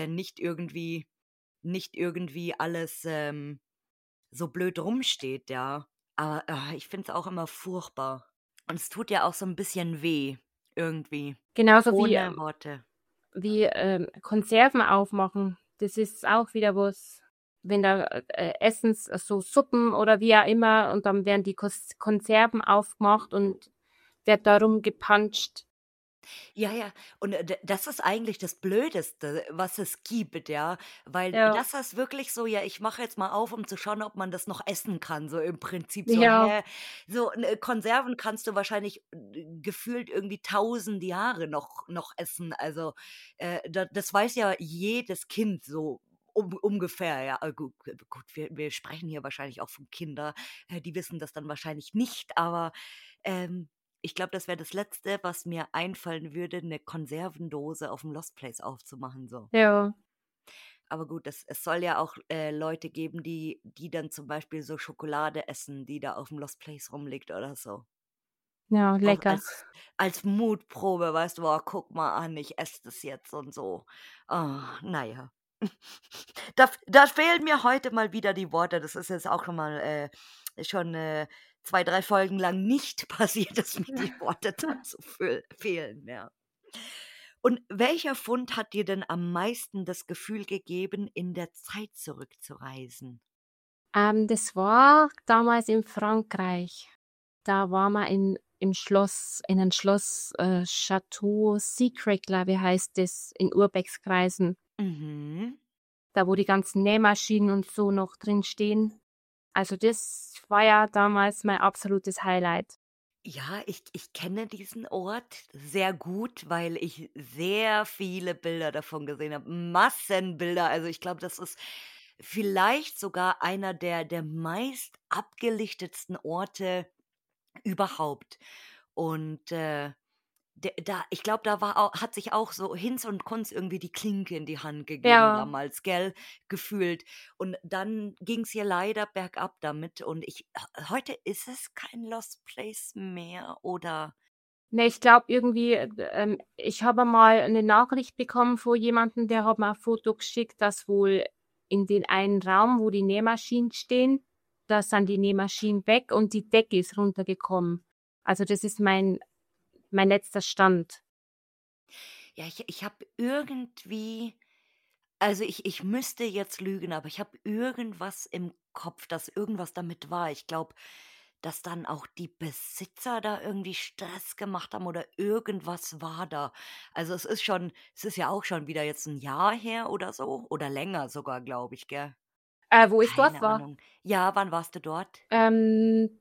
nicht irgendwie alles, so blöd rumsteht“, ja. Aber, ich finde es auch immer furchtbar. Und es tut ja auch so 'n bisschen weh irgendwie, Genauso ohne Worte. wie Konserven aufmachen. Das ist auch wieder was, wenn da Essens so Suppen oder wie auch immer und dann werden die Konserven aufgemacht und wird darum gepanscht. Ja, ja, und, das ist eigentlich das Blödeste, was es gibt, ja, weil Ja, das ist wirklich so: „Ja, ich mache jetzt mal auf, um zu schauen, ob man das noch essen kann“, so im Prinzip so, ja, hä? So, Konserven kannst du wahrscheinlich, gefühlt irgendwie 1.000 Jahre noch essen. Also, das weiß ja jedes Kind so ungefähr, ja. Gut, wir sprechen hier wahrscheinlich auch von Kinder, die wissen das dann wahrscheinlich nicht, aber, ich glaube, das wäre das Letzte, was mir einfallen würde, 'ne Konservendose auf'm Lost Place aufzumachen, so. ja. Aber gut, es soll ja auch Leute geben, die dann zum Beispiel so Schokolade essen, die da auf dem Lost Place rumliegt oder so. Ja, Auch lecker. als Mutprobe, weißt du, boah, guck mal an, ich esse das jetzt und so. Naja. Da fehlen mir heute mal wieder die Worte. Das ist jetzt auch schon 2, 3 Folgen lang nicht passiert, dass mir die Worte dazu fehlen, ja. Und welcher Fund hat dir denn am meisten das Gefühl gegeben, in der Zeit zurückzureisen? Das war damals in Frankreich. Da war man im Schloss, in ein Schloss, Château Secret, glaube ich, heißt es, in Urbexkreisen. Mhm. Da, wo die ganzen Nähmaschinen und so noch drin stehen. Also das war ja damals mein absolutes Highlight. Ja, ich kenne diesen Ort sehr gut, weil ich sehr viele Bilder davon gesehen habe. Massenbilder. Also, ich glaube, das ist vielleicht sogar einer der meist abgelichtetsten Orte überhaupt. Und, ich glaube, da hat sich auch so Hinz und Kunz irgendwie die Klinke in die Hand gegeben Ja, damals, gell, gefühlt. Und dann ging's hier leider bergab damit und heute ist es kein Lost Place mehr oder ne, ich glaube irgendwie, ich habe mal eine Nachricht bekommen von jemandem, der hat mir ein Foto geschickt, dass wohl in den einen Raum, wo die Nähmaschinen stehen, da sind die Nähmaschinen weg und die Decke ist runtergekommen. Also das ist mein letzter Stand. ja, ich habe irgendwie also, ich müsste jetzt lügen, aber ich habe irgendwas im Kopf, dass irgendwas damit war. Ich glaube, dass dann auch die Besitzer da irgendwie Stress gemacht haben oder irgendwas war da. Also, es ist ja auch schon wieder jetzt ein Jahr her oder so oder länger sogar, glaube ich, gell? Wo ich dort Keine war, Ahnung. Ja, wann warst du dort? ähm,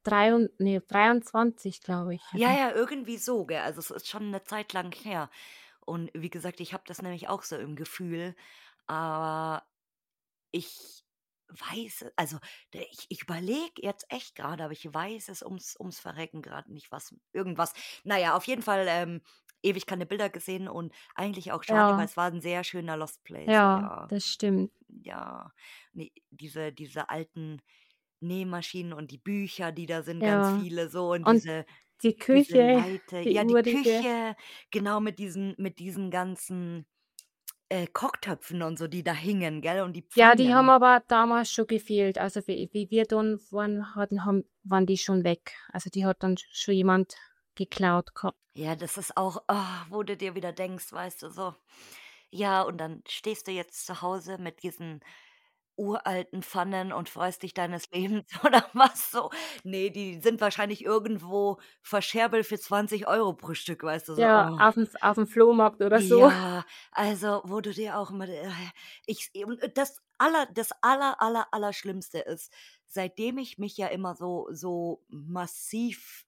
23, glaube ich. Ja, ja, irgendwie so, gell? Also, es ist schon eine Zeit lang her. Und wie gesagt, ich habe das nämlich auch so im Gefühl, aber ich also, ich überlege jetzt echt gerade, aber ich weiß es ums Verrecken gerade nicht, was irgendwas na ja, auf jeden Fall, ewig keine Bilder gesehen und eigentlich auch schade, weil Ja, es war ein sehr schöner Lost Place, ja, ja. das stimmt. Ja, ne, diese alten Nähmaschinen und die Bücher, die da sind, ganz Ja. viele so und Und die diese Küche, Leiter. die Ja, die urige. Küche, genau mit diesen ganzen, Kochtöpfen und so, die da hingen, gell, und die Ja, die haben Pfannen. aber damals schon gefehlt. Also wie wir dann waren die schon weg. Also die hat dann schon jemand geklaut gehabt. Ja, das ist auch wo du dir wieder denkst, weißt du, so ja, und dann stehst du jetzt zu Hause mit diesen uralten Pfannen und freust dich deines Lebens oder was so. Ne, die sind wahrscheinlich irgendwo verscherbelt für 20 € pro Stück, weißt du, so, Ja, oh. auf'm Flohmarkt oder so. Ja, also, wo du dir auch immer und das Allerschlimmste ist, seitdem ich mich ja immer so massiv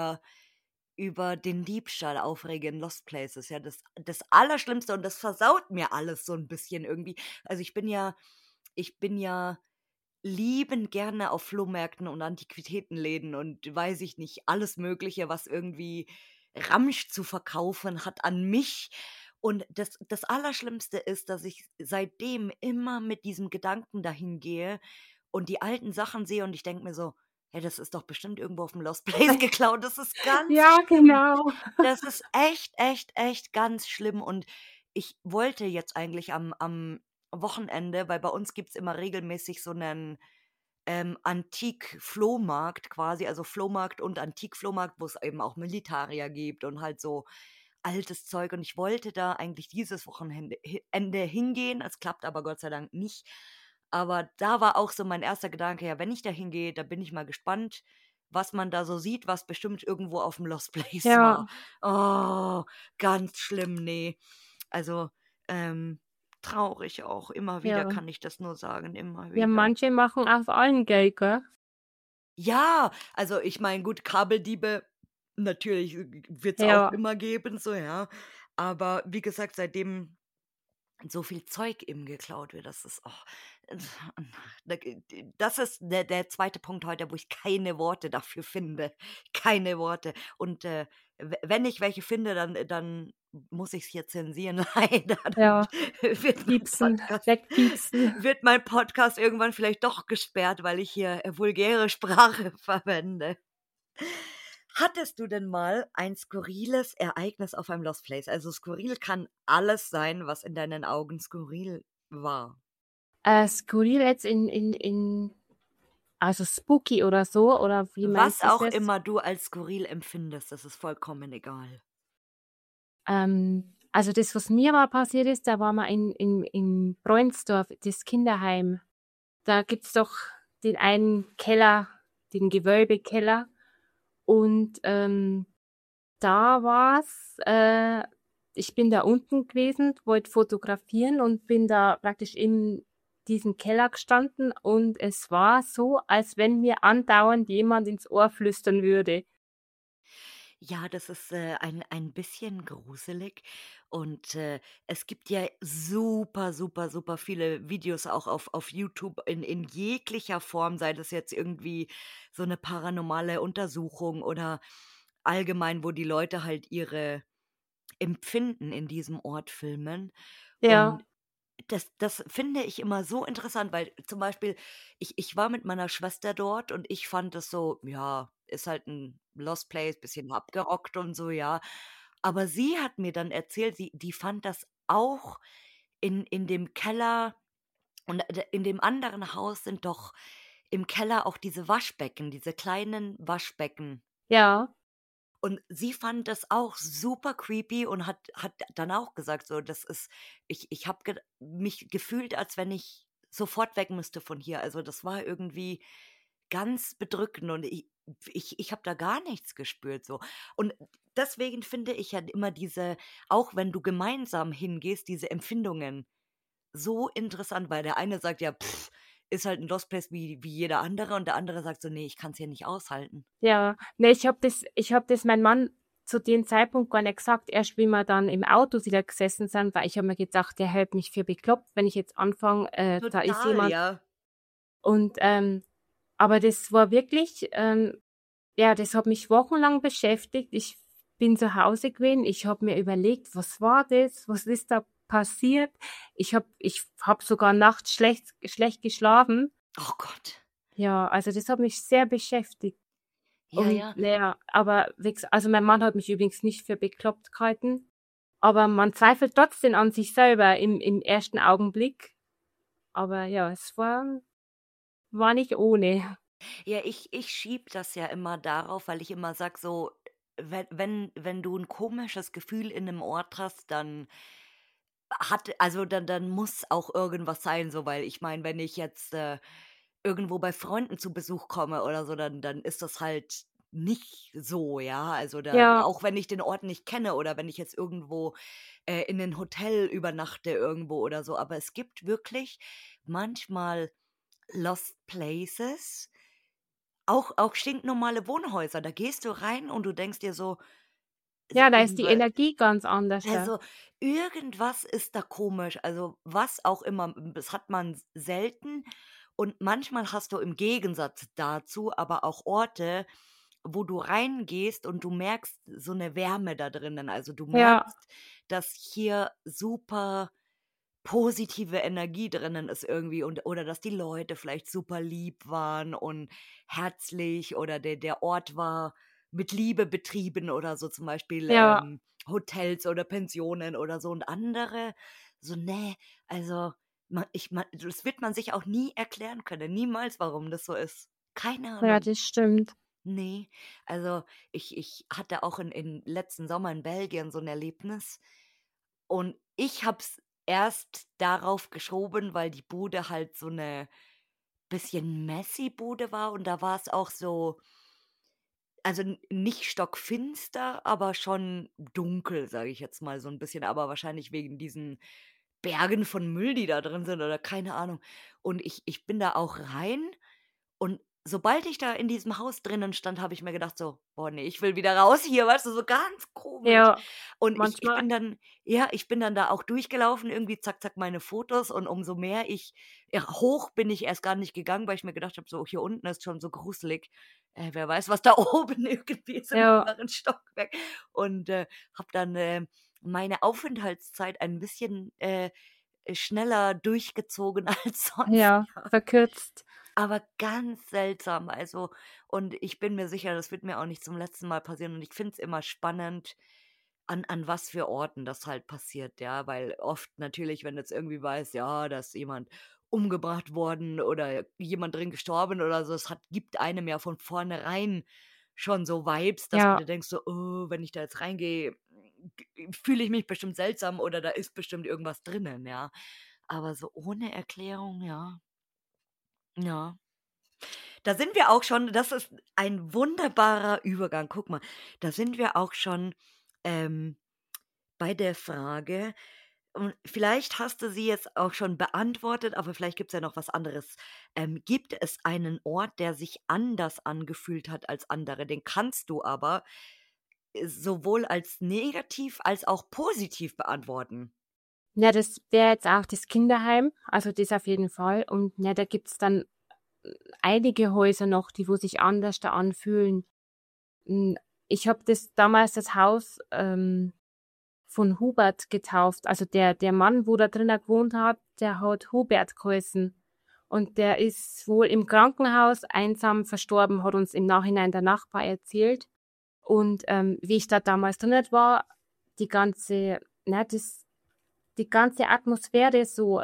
über den Diebstahl aufrege in Lost Places, ja, das Allerschlimmste und das versaut mir alles so ein bisschen irgendwie. Also, ich bin ja liebend gerne auf Flohmärkten und Antiquitätenläden und weiß ich nicht, alles Mögliche, was irgendwie Ramsch zu verkaufen hat an mich. Und das Allerschlimmste ist, dass ich seitdem immer mit diesem Gedanken dahin gehe und die alten Sachen sehe und ich denke mir so: „Hey, das ist doch bestimmt irgendwo auf'm Lost Place geklaut." Das ist ganz Ja, schlimm. genau. Das ist echt, echt, echt ganz schlimm und ich wollte jetzt eigentlich am Wochenende weil bei uns gibt's immer regelmäßig so 'nen Antik-Flohmarkt quasi, also Flohmarkt und Antikflohmarkt, wo es eben auch Militarier gibt und halt so altes Zeug. Und ich wollte da eigentlich dieses Ende hingehen. Es klappt aber Gott sei Dank nicht. Aber da war auch so mein erster Gedanke, ja, wenn ich da hingehe, da bin ich mal gespannt, was man da so sieht, was bestimmt irgendwo auf dem Lost Place Ja, war. Oh, ganz schlimm, ne. Also, ähm, traurig auch. Immer wieder ja. kann ich das nur sagen, immer Ja, wieder. manche machen aus allen Geld, gell? Ja, also ich meine, gut, Kabeldiebe natürlich wird's auch Ja, immer geben, so, ja. Aber wie gesagt, seitdem so viel Zeug eben geklaut wird, das ist das ist der 2. Punkt heute, wo ich keine Worte dafür finde. Keine Worte. Und, wenn ich welche finde, dann muss ich's hier zensieren leider, dann Ja, wird mein piepsen, Podcast wegpiepsen. wird mein Podcast irgendwann vielleicht doch gesperrt, weil ich hier, vulgäre Sprache verwende. Hattest du denn mal ein skurriles Ereignis auf einem Lost Place? Also, skurril kann alles sein, was in deinen Augen skurril war. Skurril jetzt in also spooky oder so, oder wie Was meinst du's auch jetzt? immer du als skurril empfindest, das ist vollkommen egal. Also das, was mir mal passiert ist, da waren wir in Bräunsdorf, das Kinderheim. Da gibt's doch den einen Keller, den Gewölbekeller. Und da war's, ich bin da unten gewesen, wollte fotografieren und bin da praktisch in diesem Keller gestanden und es war so, als wenn mir andauernd jemand ins Ohr flüstern würde. Ja, das ist, ein bisschen gruselig und, es gibt ja super, super, super viele Videos auch auf YouTube in jeglicher Form, sei das jetzt irgendwie so eine paranormale Untersuchung oder allgemein, wo die Leute halt ihre Empfinden in diesem Ort filmen. Ja, Und das finde ich immer so interessant, weil zum Beispiel ich war mit meiner Schwester dort und ich fand das so, ja, ist halt ein Lost Place, bisschen abgerockt und so, ja. Aber sie hat mir dann erzählt, die fand das auch in dem Keller und in dem anderen Haus sind doch im Keller auch diese Waschbecken, diese kleinen Waschbecken. ja, Und sie fand das auch super creepy und hat dann auch gesagt, so, das ist ich habe mich gefühlt, als wenn ich sofort weg müsste von hier. Also, das war irgendwie ganz bedrückend und ich habe da gar nichts gespürt so. Und deswegen finde ich ja immer diese auch wenn du gemeinsam hingehst, diese Empfindungen so interessant, weil der eine sagt: „Ja, ist halt 'n Lost Place wie jeder andere“ und der andere sagt so: „Ne, ich kann's hier nicht aushalten.“ ja. Ne, ich habe das meinem Mann zu dem Zeitpunkt gar nicht gesagt, erst wie wir dann im Auto wieder gesessen sind, weil ich habe mir gedacht, der hält mich für bekloppt, wenn ich jetzt anfange, da ist Total, jemand ja. und, aber das war wirklich, ja, das hat mich wochenlang beschäftigt. Ich bin zu Hause gewesen. Ich habe mir überlegt: „Was war das? Was ist da passiert?“ Ich habe sogar nachts schlecht geschlafen. Oh Gott. Ja, also das hat mich sehr beschäftigt. Ja, Und ja. na ja, aber wie gesa also mein Mann hat mich übrigens nicht für bekloppt gehalten, aber man zweifelt trotzdem an sich selber im ersten Augenblick. Aber ja, es war nicht ohne. Ja, ich schiebe das ja immer darauf, weil ich immer sage so, wenn du ein komisches Gefühl in 'nem Ort hast, dann dann muss auch irgendwas sein, so, weil ich meine, wenn ich jetzt, irgendwo bei Freunden zu Besuch komme oder so, dann ist das halt nicht so, ja? Also, da Ja, auch wenn ich den Ort nicht kenne oder wenn ich jetzt irgendwo, in 'nen Hotel übernachte irgendwo oder so. Aber es gibt wirklich manchmal Lost Places, auch stinknormale Wohnhäuser. Da gehst du rein und du denkst dir so: „S ja, da ist die irgendwa Energie ganz anders da. also, irgendwas ist da komisch.“ Also, was auch immer. Das hat man selten und manchmal hast du im Gegensatz dazu aber auch Orte, wo du reingehst und du merkst so 'ne Wärme da drinnen. Also, du Ja, merkst, dass hier super positive Energie drinnen ist irgendwie und oder dass die Leute vielleicht super lieb waren und herzlich oder der Ort war mit Liebe betrieben oder so, zum Beispiel, ja, Hotels oder Pensionen oder so und andere so, ne, also, das wird man sich auch nie erklären können, niemals, warum das so ist. Keine ja, Ahnung. das stimmt. Ne, also, ich hatte auch in letzten Sommer in Belgien so 'n Erlebnis und ich habe es erst darauf geschoben, weil die Bude halt so 'ne bisschen messy Bude war und da war's auch so also, nicht stockfinster, aber schon dunkel, sage ich jetzt mal so 'n bisschen, aber wahrscheinlich wegen diesen Bergen von Müll, die da drin sind oder keine Ahnung. Und ich bin da auch rein und sobald ich da in diesem Haus drinnen stand, habe ich mir gedacht so: „Boah, ne, ich will wieder raus hier“, weißt du, so ganz komisch. Ja, Und ich manchmal bin dann ja, ich bin dann da auch durchgelaufen, irgendwie zack, zack, meine Fotos und umso mehr ich ja, hoch bin ich erst gar nicht gegangen, weil ich mir gedacht habe, so: „Hier unten ist schon so gruselig. Wer weiß, was da oben irgendwie ist im ja, mittleren Stockwerk.“ Und, habe dann, meine Aufenthaltszeit ein bisschen, schneller durchgezogen als sonst, Ja, ja. verkürzt. Aber ganz seltsam, also und ich bin mir sicher, das wird mir auch nicht zum letzten Mal passieren und ich finde es immer spannend, an was für Orten das halt passiert, ja, weil oft natürlich, wenn jetzt irgendwie weiß, ja, da ist jemand umgebracht worden oder jemand drin gestorben oder so, es gibt einem ja von vornherein schon so Vibes, dass du Ja, dir denkst so: „Oh, wenn ich da jetzt reingehe, fühle ich mich bestimmt seltsam oder da ist bestimmt irgendwas drinnen“, ja. Aber so ohne Erklärung, ja, ja. Da sind wir auch schon, das ist ein wunderbarer Übergang. Guck mal, da sind wir auch schon, ähm, bei der Frage und vielleicht hast du sie jetzt auch schon beantwortet, aber vielleicht gibt's ja noch was anderes. Gibt es einen Ort, der sich anders angefühlt hat als andere? Den kannst du aber, sowohl als negativ als auch positiv beantworten. ja, das wäre jetzt auch das Kinderheim, also das auf jeden Fall. Und ja, da gibt's dann einige Häuser noch, die wo sich anders da anfühlen. Hm, ich habe das Haus, von Hubert getauft. Also der Mann, wo da drinnen gewohnt hat, der hat Hubert geheißen. Und der ist wohl im Krankenhaus einsam verstorben, hat uns im Nachhinein der Nachbar erzählt. Und wie ich da damals drin war, die ganze, na, die ganze Atmosphäre so,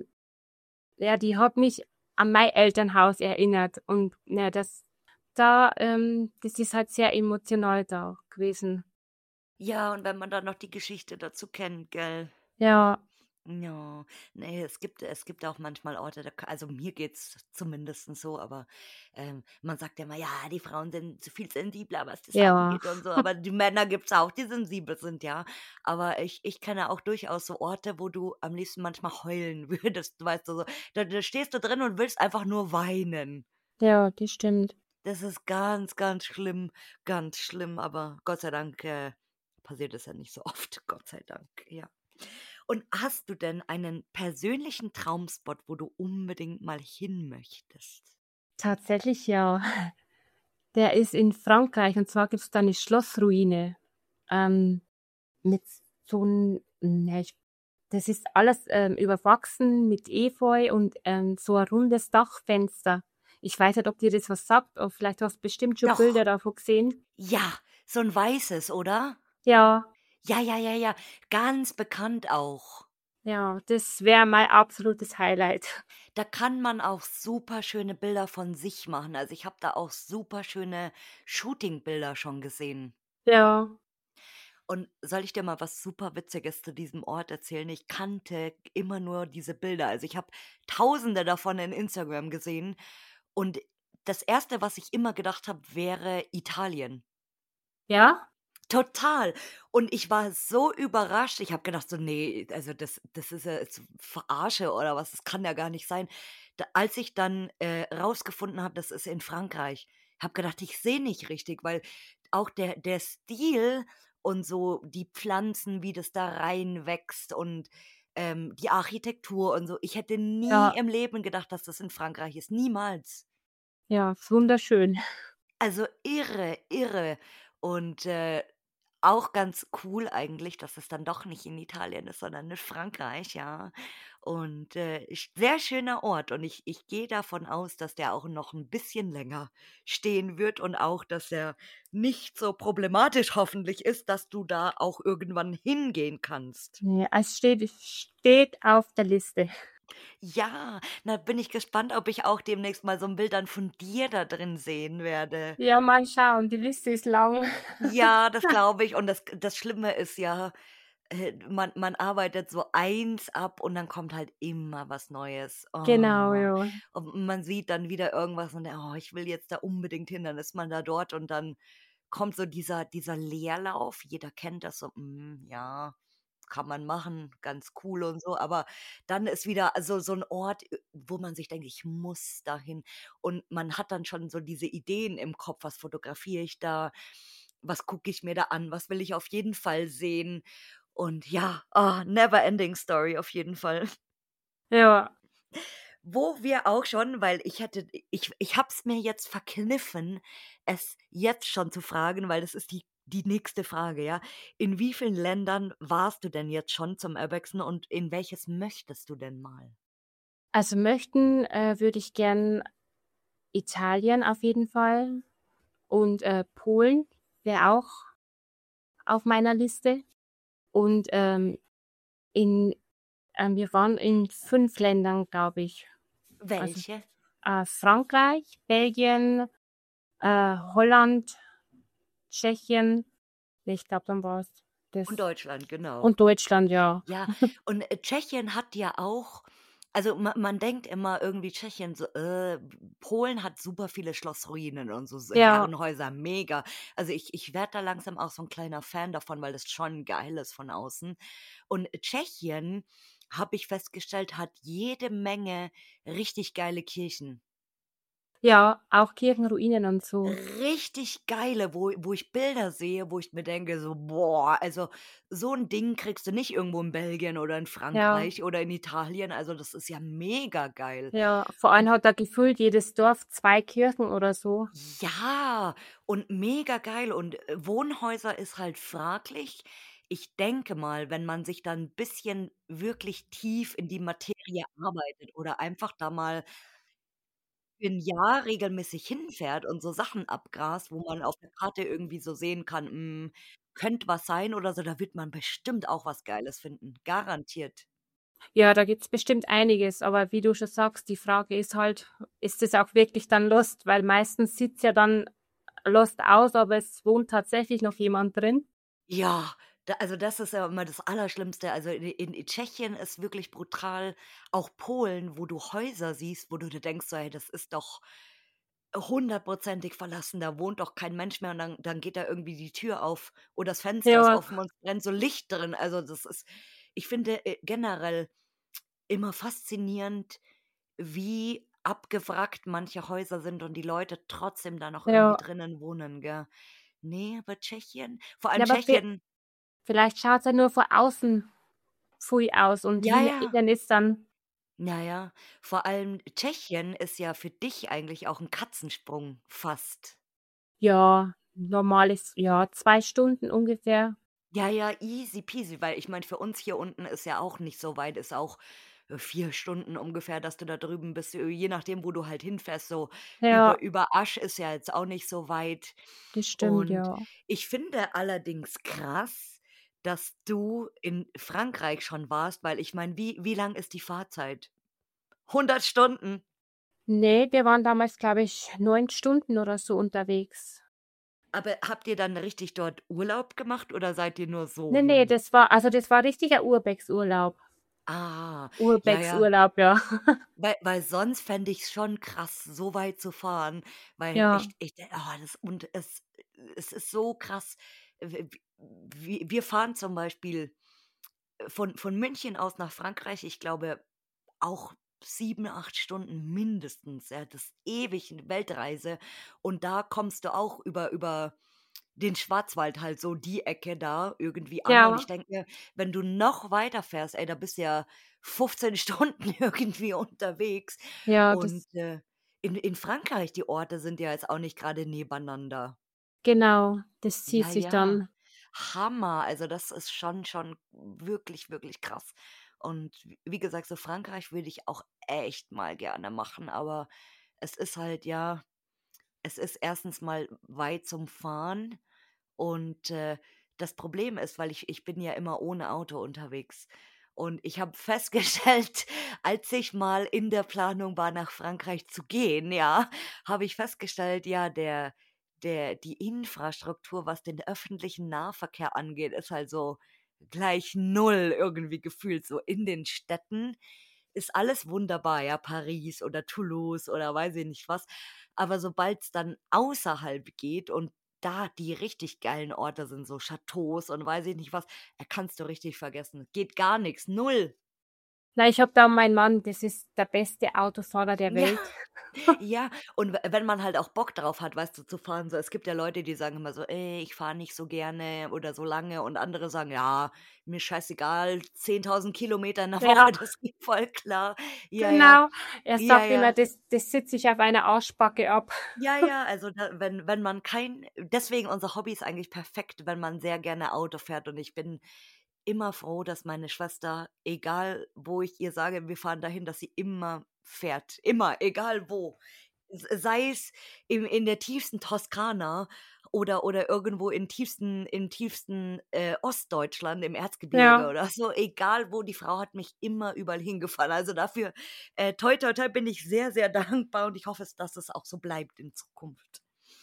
ja, die hat mich an mein Elternhaus erinnert. Und ja, das ist halt sehr emotional da gewesen. Ja, und wenn man dann noch die Geschichte dazu kennt, gell? Ja, Ja, ne, es gibt auch manchmal Orte, also mir geht's zumindest so, aber, man sagt ja immer: „Ja, die Frauen sind so viel sensibler, was das ja, angeht und so“, aber die Männer gibt's auch, die sensibel sind, ja. Aber ich kenne auch durchaus so Orte, wo du am liebsten manchmal heulen würdest, weißt du, so. Da stehst du drin und willst einfach nur weinen. ja, das stimmt. Das ist ganz schlimm, aber Gott sei Dank, passiert es ja nicht so oft, Gott sei Dank, ja. Und hast du denn einen persönlichen Traumspot, wo du unbedingt mal hin möchtest? Tatsächlich ja. Der ist in Frankreich und zwar gibt's da eine Schlossruine, ähm, mit so 'n ja, das ist alles, überwachsen mit Efeu und, so ein rundes Dachfenster. Ich weiß nicht, ob dir das was sagt, aber vielleicht hast du bestimmt schon Bilder Doch, davon gesehen. ja, so 'n weißes, oder? Ja, Ja, ja, ja, ja, ganz bekannt auch. ja, das wäre mein absolutes Highlight. Da kann man auch super schöne Bilder von sich machen. Also, ich habe da auch super schöne Shootingbilder schon gesehen. Ja, Und soll ich dir mal was super Witziges zu diesem Ort erzählen? Ich kannte immer nur diese Bilder. Also, ich habe Tausende davon in Instagram gesehen und das Erste, was ich immer gedacht habe, wäre Italien. ja, Total. Und ich war so überrascht. Ich habe gedacht so: „Ne, also das ist ja jetzt Verarsche oder was? Das kann ja gar nicht sein.“ Als ich dann, rausgefunden habe, das ist in Frankreich, habe gedacht, ich sehe nicht richtig, weil auch der Stil und so die Pflanzen, wie das da reinwächst und, die Architektur und so. Ich hätte nie ja, im Leben gedacht, dass das in Frankreich ist, niemals. ja, ist wunderschön. Also irre, irre. Und, auch ganz cool eigentlich, dass es dann doch nicht in Italien ist, sondern in Frankreich, ja. Und, sehr schöner Ort und ich gehe davon aus, dass der auch noch ein bisschen länger stehen wird und auch, dass er nicht so problematisch hoffentlich ist, dass du da auch irgendwann hingehen kannst. Ne, es steht auf der Liste. Ja, na, bin ich gespannt, ob ich auch demnächst mal so ein Bild dann von dir da drin sehen werde. Ja, mal schauen, die Liste ist lang. Ja, das glaube ich. Und das Schlimme ist ja, man arbeitet so eins ab und dann kommt halt immer was Neues. Genau, Oh. ja. Und man sieht dann wieder irgendwas und denkt: „Oh, ich will jetzt da unbedingt hin.“ Dann ist man da dort und dann kommt so dieser Leerlauf. Jeder kennt das so: ja, kann man machen, ganz cool und so.“ Aber dann ist wieder so 'n Ort, wo man sich denkt: „Ich muss dahin.“ Und man hat dann schon so diese Ideen im Kopf: „Was fotografiere ich da? Was gucke ich mir da an? Was will ich auf jeden Fall sehen?“ Und ja, never ending story auf jeden Fall. Ja, Wo wir auch schon, weil ich habe es mir jetzt verkniffen, es jetzt schon zu fragen, weil das ist die die nächste Frage, ja. In wie vielen Ländern warst du denn jetzt schon zum Urwachsen und in welches möchtest du denn mal? Also möchten, würde ich gern Italien auf jeden Fall und, Polen wäre auch auf meiner Liste und, in wir waren in 5 Ländern, glaube ich. Also, Welche? Frankreich, Belgien, Holland, Tschechien. Ne, ich glaube, dann war's Und das. Deutschland, genau. Und Deutschland, ja. Ja, und, Tschechien hat ja auch also, man denkt immer irgendwie Tschechien so, Polen hat super viele Schlossruinen und so Ja, Herrenhäuser, mega. Also, ich werde da langsam auch so ein kleiner Fan davon, weil das schon geil ist von außen. Und Tschechien, habe ich festgestellt, hat jede Menge richtig geile Kirchen. ja, auch Kirchenruinen und so. Richtig geile, wo ich Bilder sehe, wo ich mir denke so: „Boah, also, so 'n Ding kriegst du nicht irgendwo in Belgien oder in Ja, Frankreich oder in Italien. Also, das ist ja mega geil." ja. Vor allem Und hat da gefühlt jedes Dorf 2 Kirchen oder so. ja, und mega geil und, Wohnhäuser ist halt fraglich. Ich denke mal, wenn man sich dann 'n bisschen wirklich tief in die Materie arbeitet oder einfach da mal für 'n Jahr regelmäßig hinfährt und so Sachen abgrast, wo man auf der Karte irgendwie so sehen kann, könnte was sein oder so, da wird man bestimmt auch was Geiles finden, garantiert. Ja, da gibt's bestimmt einiges, aber wie du schon sagst, die Frage ist halt, ist es auch wirklich dann Lost? Weil meistens sieht's ja dann Lost aus, aber es wohnt tatsächlich noch jemand drin. Ja, also das ist ja immer das Allerschlimmste. Also in Tschechien ist wirklich brutal, auch Polen, wo du Häuser siehst, wo du dir denkst so: „Hey, das ist doch hundertprozentig verlassen, da wohnt doch kein Mensch mehr." Und dann geht da irgendwie die Tür auf oder das Fenster ist Ja, offen und es brennt so Licht drin. Also, das ist ich finde, generell immer faszinierend, wie abgewrackt manche Häuser sind und die Leute trotzdem da noch irgendwie ja. drinnen wohnen, gell? Ne, aber Tschechien vor allem Ja, aber Tschechien vielleicht schaut's ja nur von außen pfui aus und ja, ja. innen ist dann Ja, ja. Vor allem Tschechien ist ja für dich eigentlich auch 'n Katzensprung fast. ja, normales ja, 2 Stunden ungefähr. Ja, ja, easy peasy, weil ich meine, für uns hier unten ist ja auch nicht so weit, ist auch, 4 Stunden ungefähr, dass du da drüben bist, je nachdem, wo du halt hinfährst, so Ja, über Asch ist ja jetzt auch nicht so weit. das stimmt, Und ja. ich finde allerdings krass, dass du in Frankreich schon warst, weil ich meine, wie lang ist die Fahrzeit? 100 Stunden? Ne, wir waren damals, glaube ich, 9 Stunden oder so unterwegs. Aber habt ihr dann richtig dort Urlaub gemacht oder seid ihr nur so Ne, hin? das war richtiger Urbexurlaub. Ah, ja, ja. Urbexurlaub, ja. Weil sonst fände ich's schon krass, so weit zu fahren, weil Ja, ich de das und es ist so krass. W wir fahren zum Beispiel, von München aus nach Frankreich, ich glaube, auch 7, 8 Stunden mindestens, ja, das ist ewig 'ne Weltreise. Und da kommst du auch über den Schwarzwald halt so die Ecke da irgendwie an. Und ich ja, denke mir, wenn du noch weiter fährst, ey, da bist du ja 15 Stunden irgendwie unterwegs. ja, Und, in Frankreich, die Orte sind ja jetzt auch nicht grade nebeneinander. genau, das zieht Ja, sich ja. dann. Hammer. Also, das ist schon wirklich, wirklich krass. Und wie gesagt, so Frankreich würde ich auch echt mal gerne machen, aber es ist halt ja es ist erstens mal weit zum Fahren und, das Problem ist, weil ich bin ja immer ohne Auto unterwegs und ich habe festgestellt, als ich mal in der Planung war, nach Frankreich zu gehen, ja, habe ich festgestellt, ja, die Infrastruktur, was den öffentlichen Nahverkehr angeht, ist halt so gleich null irgendwie gefühlt. So in den Städten ist alles wunderbar, ja, Paris oder Toulouse oder weiß ich nicht was. Aber sobald's dann außerhalb geht und da die richtig geilen Orte sind, so Chateaus und weiß ich nicht was, kannst du richtig vergessen. Geht gar nix, null. Na, ich habe da meinen Mann, das ist der beste Autofahrer der Ja. Welt. Ja, und wenn man halt auch Bock drauf hat, weißt du, zu fahren, so es gibt ja Leute, die sagen immer so: ich fahre nicht so gerne oder so lange“ und andere sagen: „Ja, mir scheißegal, 10.000 Kilometer in der Ja, Woche, das geht voll klar.“ Ja, ja. genau. Er Ja, sagt immer, ja. das sitze ich auf einer Arschbacke ab. Ja, ja, also da wenn man kein deswegen unser Hobby ist eigentlich perfekt, wenn man sehr gerne Auto fährt und ich bin immer froh, dass meine Schwester, egal wo ich ihr sage, wir fahren dahin, dass sie immer fährt. Immer, egal wo. Sei es in der tiefsten Toskana oder irgendwo im tiefsten Ostdeutschland, im Erzgebirge Ja. oder so, egal wo, die Frau hat mich immer überall hingefahren. Also dafür, toi, toi, toi, bin ich sehr, sehr dankbar und ich hoffe, dass es auch so bleibt in Zukunft.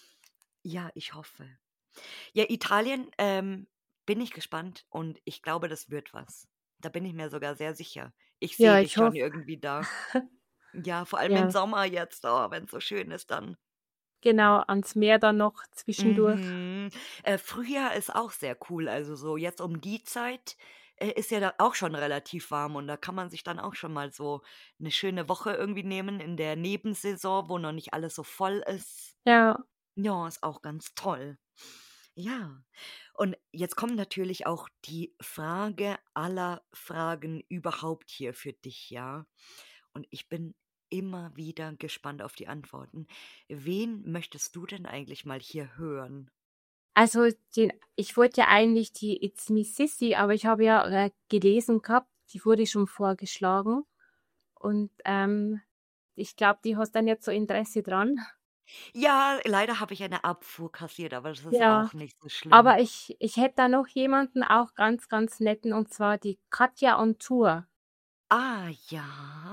Ja, ich hoffe. Ja, Italien, bin ich gespannt und ich glaube, das wird was. Da bin ich mir sogar sehr sicher. Ich sehe Ja, dich ich schon hoffe. irgendwie da. Ja, vor allem im Ja, Sommer jetzt, oh, wenn's so schön ist dann. genau, ans Meer dann noch zwischendurch. Mhm. Frühjahr ist auch sehr cool. Also so jetzt um die Zeit, ist ja da auch schon relativ warm und da kann man sich dann auch schon mal so eine schöne Woche irgendwie nehmen in der Nebensaison, wo noch nicht alles so voll ist. Ja. Ja, ist auch ganz toll. Ja. Und jetzt kommt natürlich auch die Frage aller Fragen überhaupt hier für dich, ja? Und ich bin immer wieder gespannt auf die Antworten. Wen möchtest du denn eigentlich mal hier hören? Also, ich wollte ja eigentlich die It's Me Sissy, aber ich habe ja, gelesen gehabt, die wurde schon vorgeschlagen und, ich glaube, die hast dann jetzt so Interesse dran. Ja, leider habe ich eine Abfuhr kassiert, aber das ist Ja, auch nicht so schlimm. aber ich hätte da noch jemanden, auch ganz, ganz netten, und zwar die Katja on Tour. Ah, ja.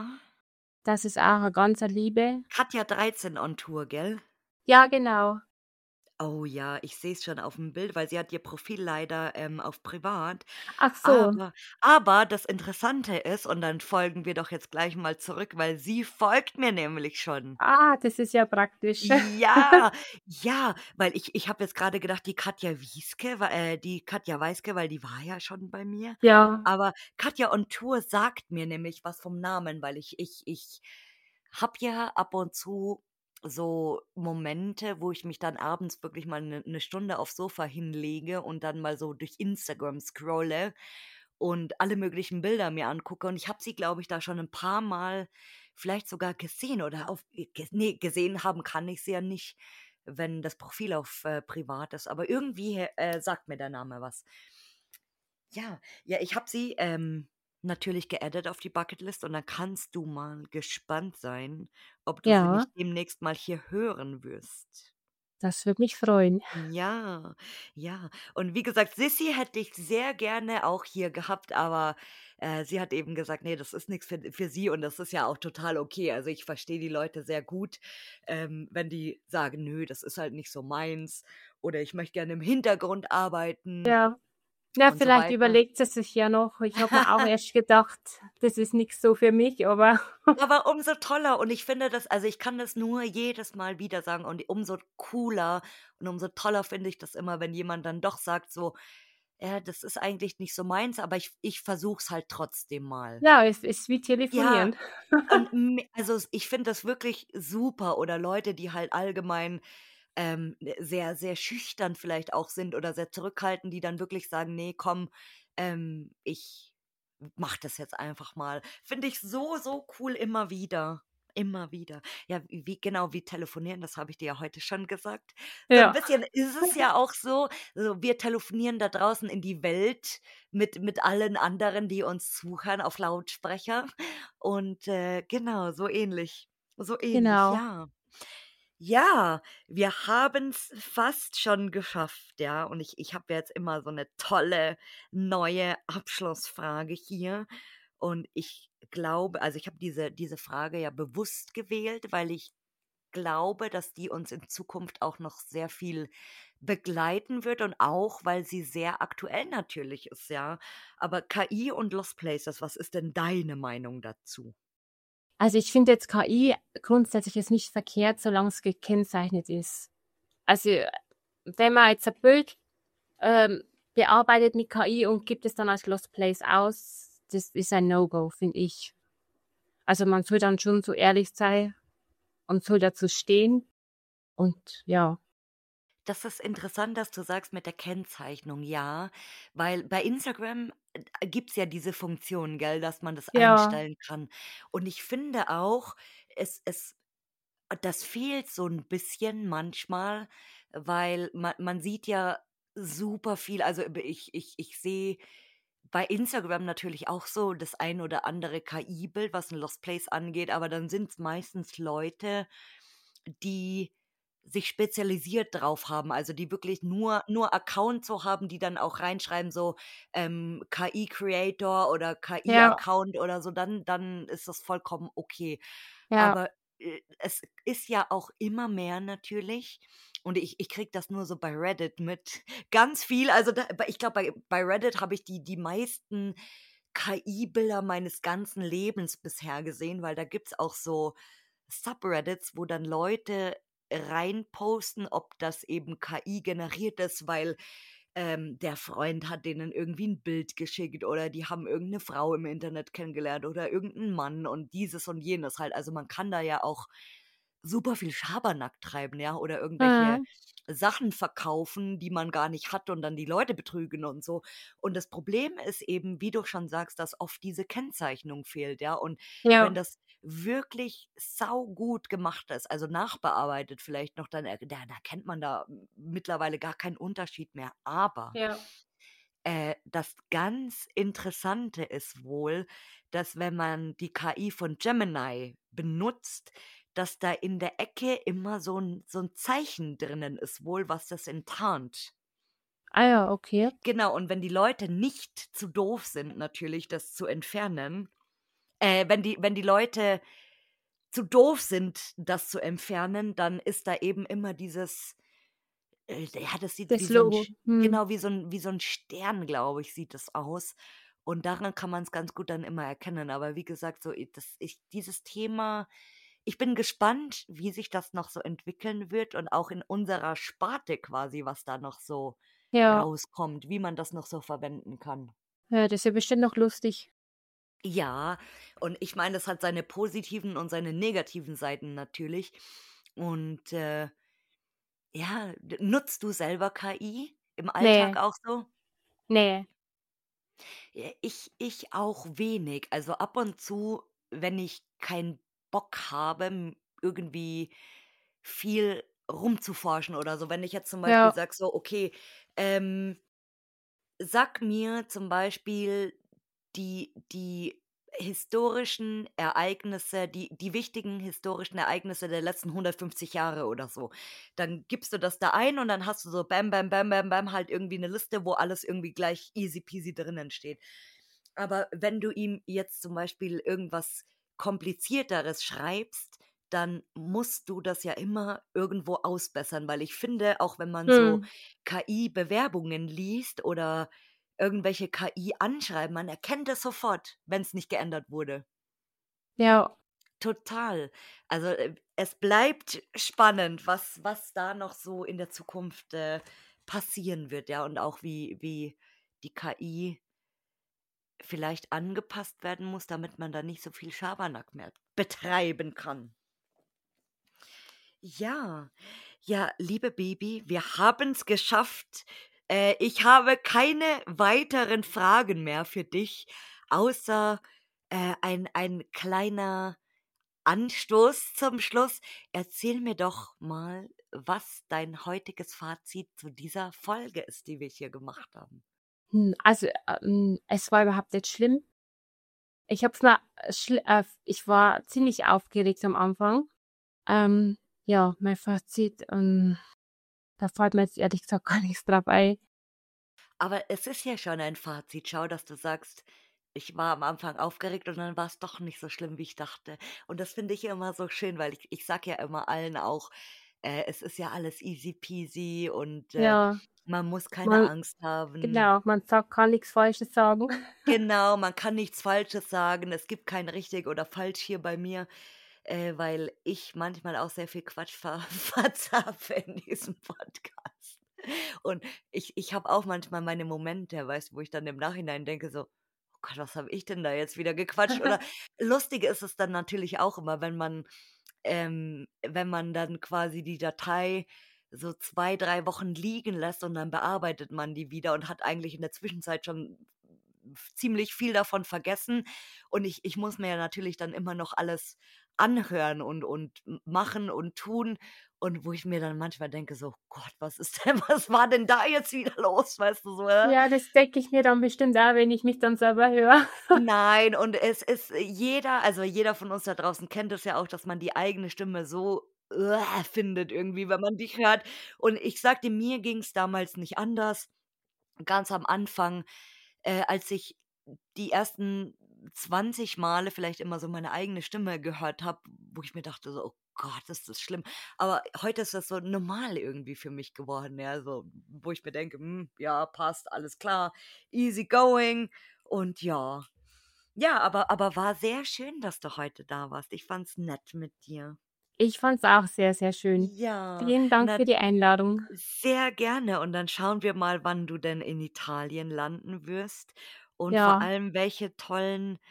Das ist auch 'ne ganze Liebe. Katja 13 on Tour, gell? Ja, genau. Oh ja, ich sehe es schon auf dem Bild, weil sie hat ihr Profil leider, auf privat. Ach so. Aber das Interessante ist und dann folgen wir doch jetzt gleich mal zurück, weil sie folgt mir nämlich schon. Ah, das ist ja praktisch. Ja, ja, weil ich habe jetzt gerade gedacht, die Katja Weiske, weil die war ja schon bei mir. Ja, Aber Katja on Tour sagt mir nämlich was vom Namen, weil ich habe ja ab und zu so Momente, wo ich mich dann abends wirklich mal eine Stunde aufs Sofa hinlege und dann mal so durch Instagram scrolle und alle möglichen Bilder mir angucke. Und ich habe sie, glaube ich, da schon ein paar Mal vielleicht sogar gesehen oder ne, gesehen haben kann ich sie ja nicht, wenn das Profil auf, privat ist, aber irgendwie, sagt mir der Name was. Ja, ja, ich habe sie, natürlich geaddet auf die Bucketlist und dann kannst du mal gespannt sein, ob du sie ja, nicht demnächst mal hier hören wirst. das würde mich freuen. Ja, ja. Und wie gesagt, Sissi hätte ich sehr gerne auch hier gehabt, aber, sie hat eben gesagt: „Nee, das ist nichts für sie“ und das ist ja auch total okay. Also, ich verstehe die Leute sehr gut, wenn die sagen: „Nö, das ist halt nicht so meins“ oder „Ich möchte gerne im Hintergrund arbeiten“ Ja. Ja, und so vielleicht weiter. überlegt sie sich ja noch. Ich habe mir auch erst gedacht, das ist nix so für mich, aber Aber umso toller und ich finde das also, ich kann das nur jedes Mal wieder sagen und umso cooler und umso toller finde ich das immer, wenn jemand dann doch sagt so: „Ja, das ist eigentlich nicht so meins, aber ich versuche es halt trotzdem mal.“ ja, es ist wie Ja, telefonieren. und ich finde das wirklich super oder Leute, die halt allgemein, sehr, sehr schüchtern vielleicht auch sind oder sehr zurückhaltend, die dann wirklich sagen: „Ne, komm, ich mache das jetzt einfach mal.“ Finde ich so, so cool immer wieder. Immer wieder. Ja, wie telefonieren, das habe ich dir ja heute schon gesagt. So ein Ja, bisschen ist es ja auch so wir telefonieren da draußen in die Welt mit allen anderen, die uns zuhören auf Lautsprecher und, genau, so ähnlich. So ähnlich, genau. ja. Ja, wir haben's fast schon geschafft, ja. Und ich habe jetzt immer so eine tolle neue Abschlussfrage hier. Und ich glaube also, ich habe diese Frage ja bewusst gewählt, weil ich glaube, dass die uns in Zukunft auch noch sehr viel begleiten wird und auch, weil sie sehr aktuell natürlich ist, ja. Aber KI und Lost Places, was ist denn deine Meinung dazu? Also, ich finde jetzt KI grundsätzlich ist nicht verkehrt, solange es gekennzeichnet ist. Also, wenn man jetzt ein Bild, bearbeitet mit KI und gibt es dann als Lost Place aus, das ist ein No-Go, finde ich. Also man soll dann schon so ehrlich sein und soll dazu stehen und ja. Das ist interessant, dass du sagst mit der Kennzeichnung, ja, weil bei Instagram gibt es ja diese Funktion, gell, dass man das Ja, einstellen kann. Und ich finde auch, es das fehlt so ein bisschen manchmal, weil man sieht ja super viel. Also, ich sehe bei Instagram natürlich auch so das ein oder andere KI-Bild, was 'n Lost Place angeht, aber dann sind es meistens Leute, die sich spezialisiert drauf haben, also die wirklich nur Accounts so haben, die dann auch reinschreiben, so, KI-Creator oder ja, KI-Account oder so, dann ist das vollkommen okay. ja, Aber, es ist ja auch immer mehr natürlich und ich kriege das nur so bei Reddit mit, ganz viel. Also, ich glaube, bei Reddit habe ich die meisten KI-Bilder meines ganzen Lebens bisher gesehen, weil da gibt's auch so Subreddits, wo dann Leute reinposten, ob das eben KI generiert ist, weil, der Freund hat denen irgendwie ein Bild geschickt oder die haben irgendeine Frau im Internet kennengelernt oder irgendeinen Mann und dieses und jenes halt. Also, man kann da ja auch super viel Schabernack treiben, ja, oder irgendwelche mhm, Sachen verkaufen, die man gar nicht hat und dann die Leute betrügen und so. Und das Problem ist eben, wie du schon sagst, dass oft diese Kennzeichnung fehlt, ja. Und wenn ja, das wirklich saugut gemacht ist, also nachbearbeitet vielleicht noch, dann da kennt man da mittlerweile gar keinen Unterschied mehr. Aber ja. das ganz Interessante ist wohl, dass wenn man die KI von Gemini benutzt, dass da in der Ecke immer so ein Zeichen drinnen ist wohl, was das enttarnt. Ah ja, okay. Genau, und wenn die Leute nicht zu doof sind natürlich, das zu entfernen, wenn die Leute zu doof sind, das zu entfernen, dann ist da eben immer dieses ja, das sieht wie Das so 'n Logo. Sch Mhm. genau, wie so 'n Stern, glaube ich, sieht das aus. Und daran kann man's ganz gut dann immer erkennen. Aber wie gesagt, so dieses Thema, ich bin gespannt, wie sich das noch so entwickeln wird und auch in unserer Sparte quasi, was da noch so Ja, rauskommt, wie man das noch so verwenden kann. ja, das ist ja bestimmt noch lustig. Ja, und ich meine, das hat seine positiven und seine negativen Seiten natürlich. Und, ja, nutzt du selber KI im Alltag Ne, auch so? ne, Ich auch wenig. Also, ab und zu, wenn ich keinen Bock habe, irgendwie viel rumzuforschen oder so. Wenn ich jetzt zum Beispiel ja, sage so: „Okay, ähm, sag mir zum Beispiel die historischen Ereignisse, die wichtigen historischen Ereignisse der letzten 150 Jahre oder so. Dann gibst du das da ein und dann hast du so bam, bam, bam, bam, bam, halt irgendwie eine Liste, wo alles irgendwie gleich easy peasy drinnen steht. Aber wenn du ihm jetzt zum Beispiel irgendwas Komplizierteres schreibst, dann musst du das ja immer irgendwo ausbessern, weil ich finde, auch wenn man so mhm, KI-Bewerbungen liest oder irgendwelche KI-Anschreiben, man erkennt es sofort, wenn es nicht geändert wurde. ja, Total. Also, es bleibt spannend, was da noch so in der Zukunft, passieren wird, ja, und auch wie die KI vielleicht angepasst werden muss, damit man da nicht so viel Schabernack mehr betreiben kann. Ja, ja, liebe Baby, wir haben's geschafft. Ich habe keine weiteren Fragen mehr für dich, außer, ein kleiner Anstoß zum Schluss. Erzähl mir doch mal, was dein heutiges Fazit zu dieser Folge ist, die wir hier gemacht haben. also, es war überhaupt nicht schlimm. Ich habe es mir ich war ziemlich aufgeregt am Anfang. Ähm, ja, mein Fazit, da fällt mir jetzt ehrlich gesagt gar nichts drauf ein. Aber es ist ja schon ein Fazit. Schau, dass du sagst: „Ich war am Anfang aufgeregt und dann war es doch nicht so schlimm, wie ich dachte.“ Und das finde ich immer so schön, weil ich sage ja immer allen auch, es ist ja alles easy peasy und, Ja, man muss keine man Angst haben. genau, man kann nichts Falsches sagen. Genau, man kann nichts Falsches sagen. Es gibt kein richtig oder falsch hier bei mir, weil ich manchmal auch sehr viel Quatsch verzapfe in diesem Podcast. Und ich habe auch manchmal meine Momente, weißt du, wo ich dann im Nachhinein denke so: Gott, was habe ich denn da jetzt wieder gequatscht? Oder lustig ist es dann natürlich auch immer, wenn man dann quasi die Datei so 2, 3 Wochen liegen lässt und dann bearbeitet man die wieder und hat eigentlich in der Zwischenzeit schon ziemlich viel davon vergessen. Und ich muss mir ja natürlich dann immer noch alles anhören und machen und tun. Und wo ich mir dann manchmal denke, so, Gott, was war denn da jetzt wieder los, weißt du so? Ja, das denke ich mir dann bestimmt auch, wenn ich mich dann selber höre. Nein, und es ist jeder von uns da draußen kennt es ja auch, dass man die eigene Stimme so findet irgendwie, wenn man dich hört. Und ich sage dir, mir ging's damals nicht anders. Ganz am Anfang, als ich die ersten 20 Male vielleicht immer so meine eigene Stimme gehört habe, wo ich mir dachte so: „Oh Gott, ist das schlimm.“ Aber heute ist das so normal irgendwie für mich geworden, ja, so, wo ich mir denke: ja, passt, alles klar, easy going und ja. Ja, aber war sehr schön, dass du heute da warst. Ich fand's nett mit dir. Ich fand's auch sehr, sehr schön. Ja, Vielen Dank na, für die Einladung. sehr gerne und dann schauen wir mal, wann du denn in Italien landen wirst und vor Ja, allem, welche tollen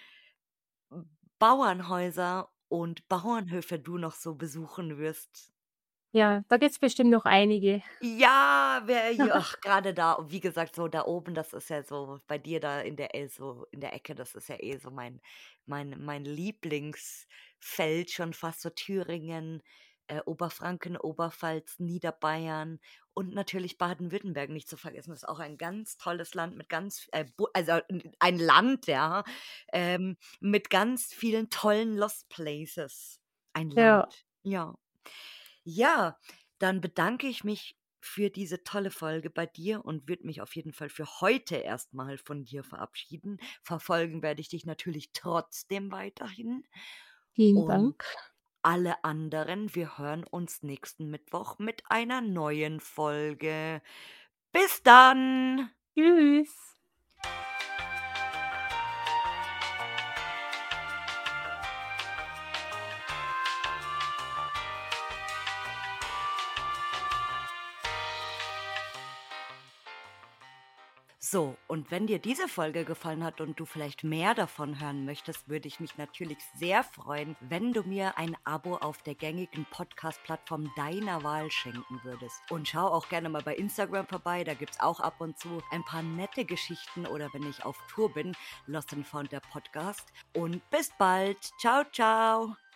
Bauernhäuser und Bauernhöfe du noch so besuchen wirst. ja, da gibt's bestimmt noch einige. Ja, grade da, wie gesagt, so da oben, das ist ja so bei dir da so in der Ecke, das ist ja eh so mein Lieblingsfeld schon fast, so Thüringen, Oberfranken, Oberpfalz, Niederbayern und natürlich Baden-Württemberg nicht zu vergessen. Das ist auch ein ganz tolles Land mit ganz bu also, ein Land, ja, mit ganz vielen tollen Lost Places. Ein Ja, Land, ja. Ja, dann bedanke ich mich für diese tolle Folge bei dir und würde mich auf jeden Fall für heute erstmal von dir verabschieden. Verfolgen werde ich dich natürlich trotzdem weiterhin. vielen Und Dank. alle anderen, wir hören uns nächsten Mittwoch mit einer neuen Folge. Bis dann! Tschüss. So, und wenn dir diese Folge gefallen hat und du vielleicht mehr davon hören möchtest, würde ich mich natürlich sehr freuen, wenn du mir ein Abo auf der gängigen Podcast-Plattform deiner Wahl schenken würdest. Und schau auch gerne mal bei Instagram vorbei, da gibt's auch ab und zu ein paar nette Geschichten oder wenn ich auf Tour bin, Lost and Found der Podcast. Und bis bald. Ciao, ciao.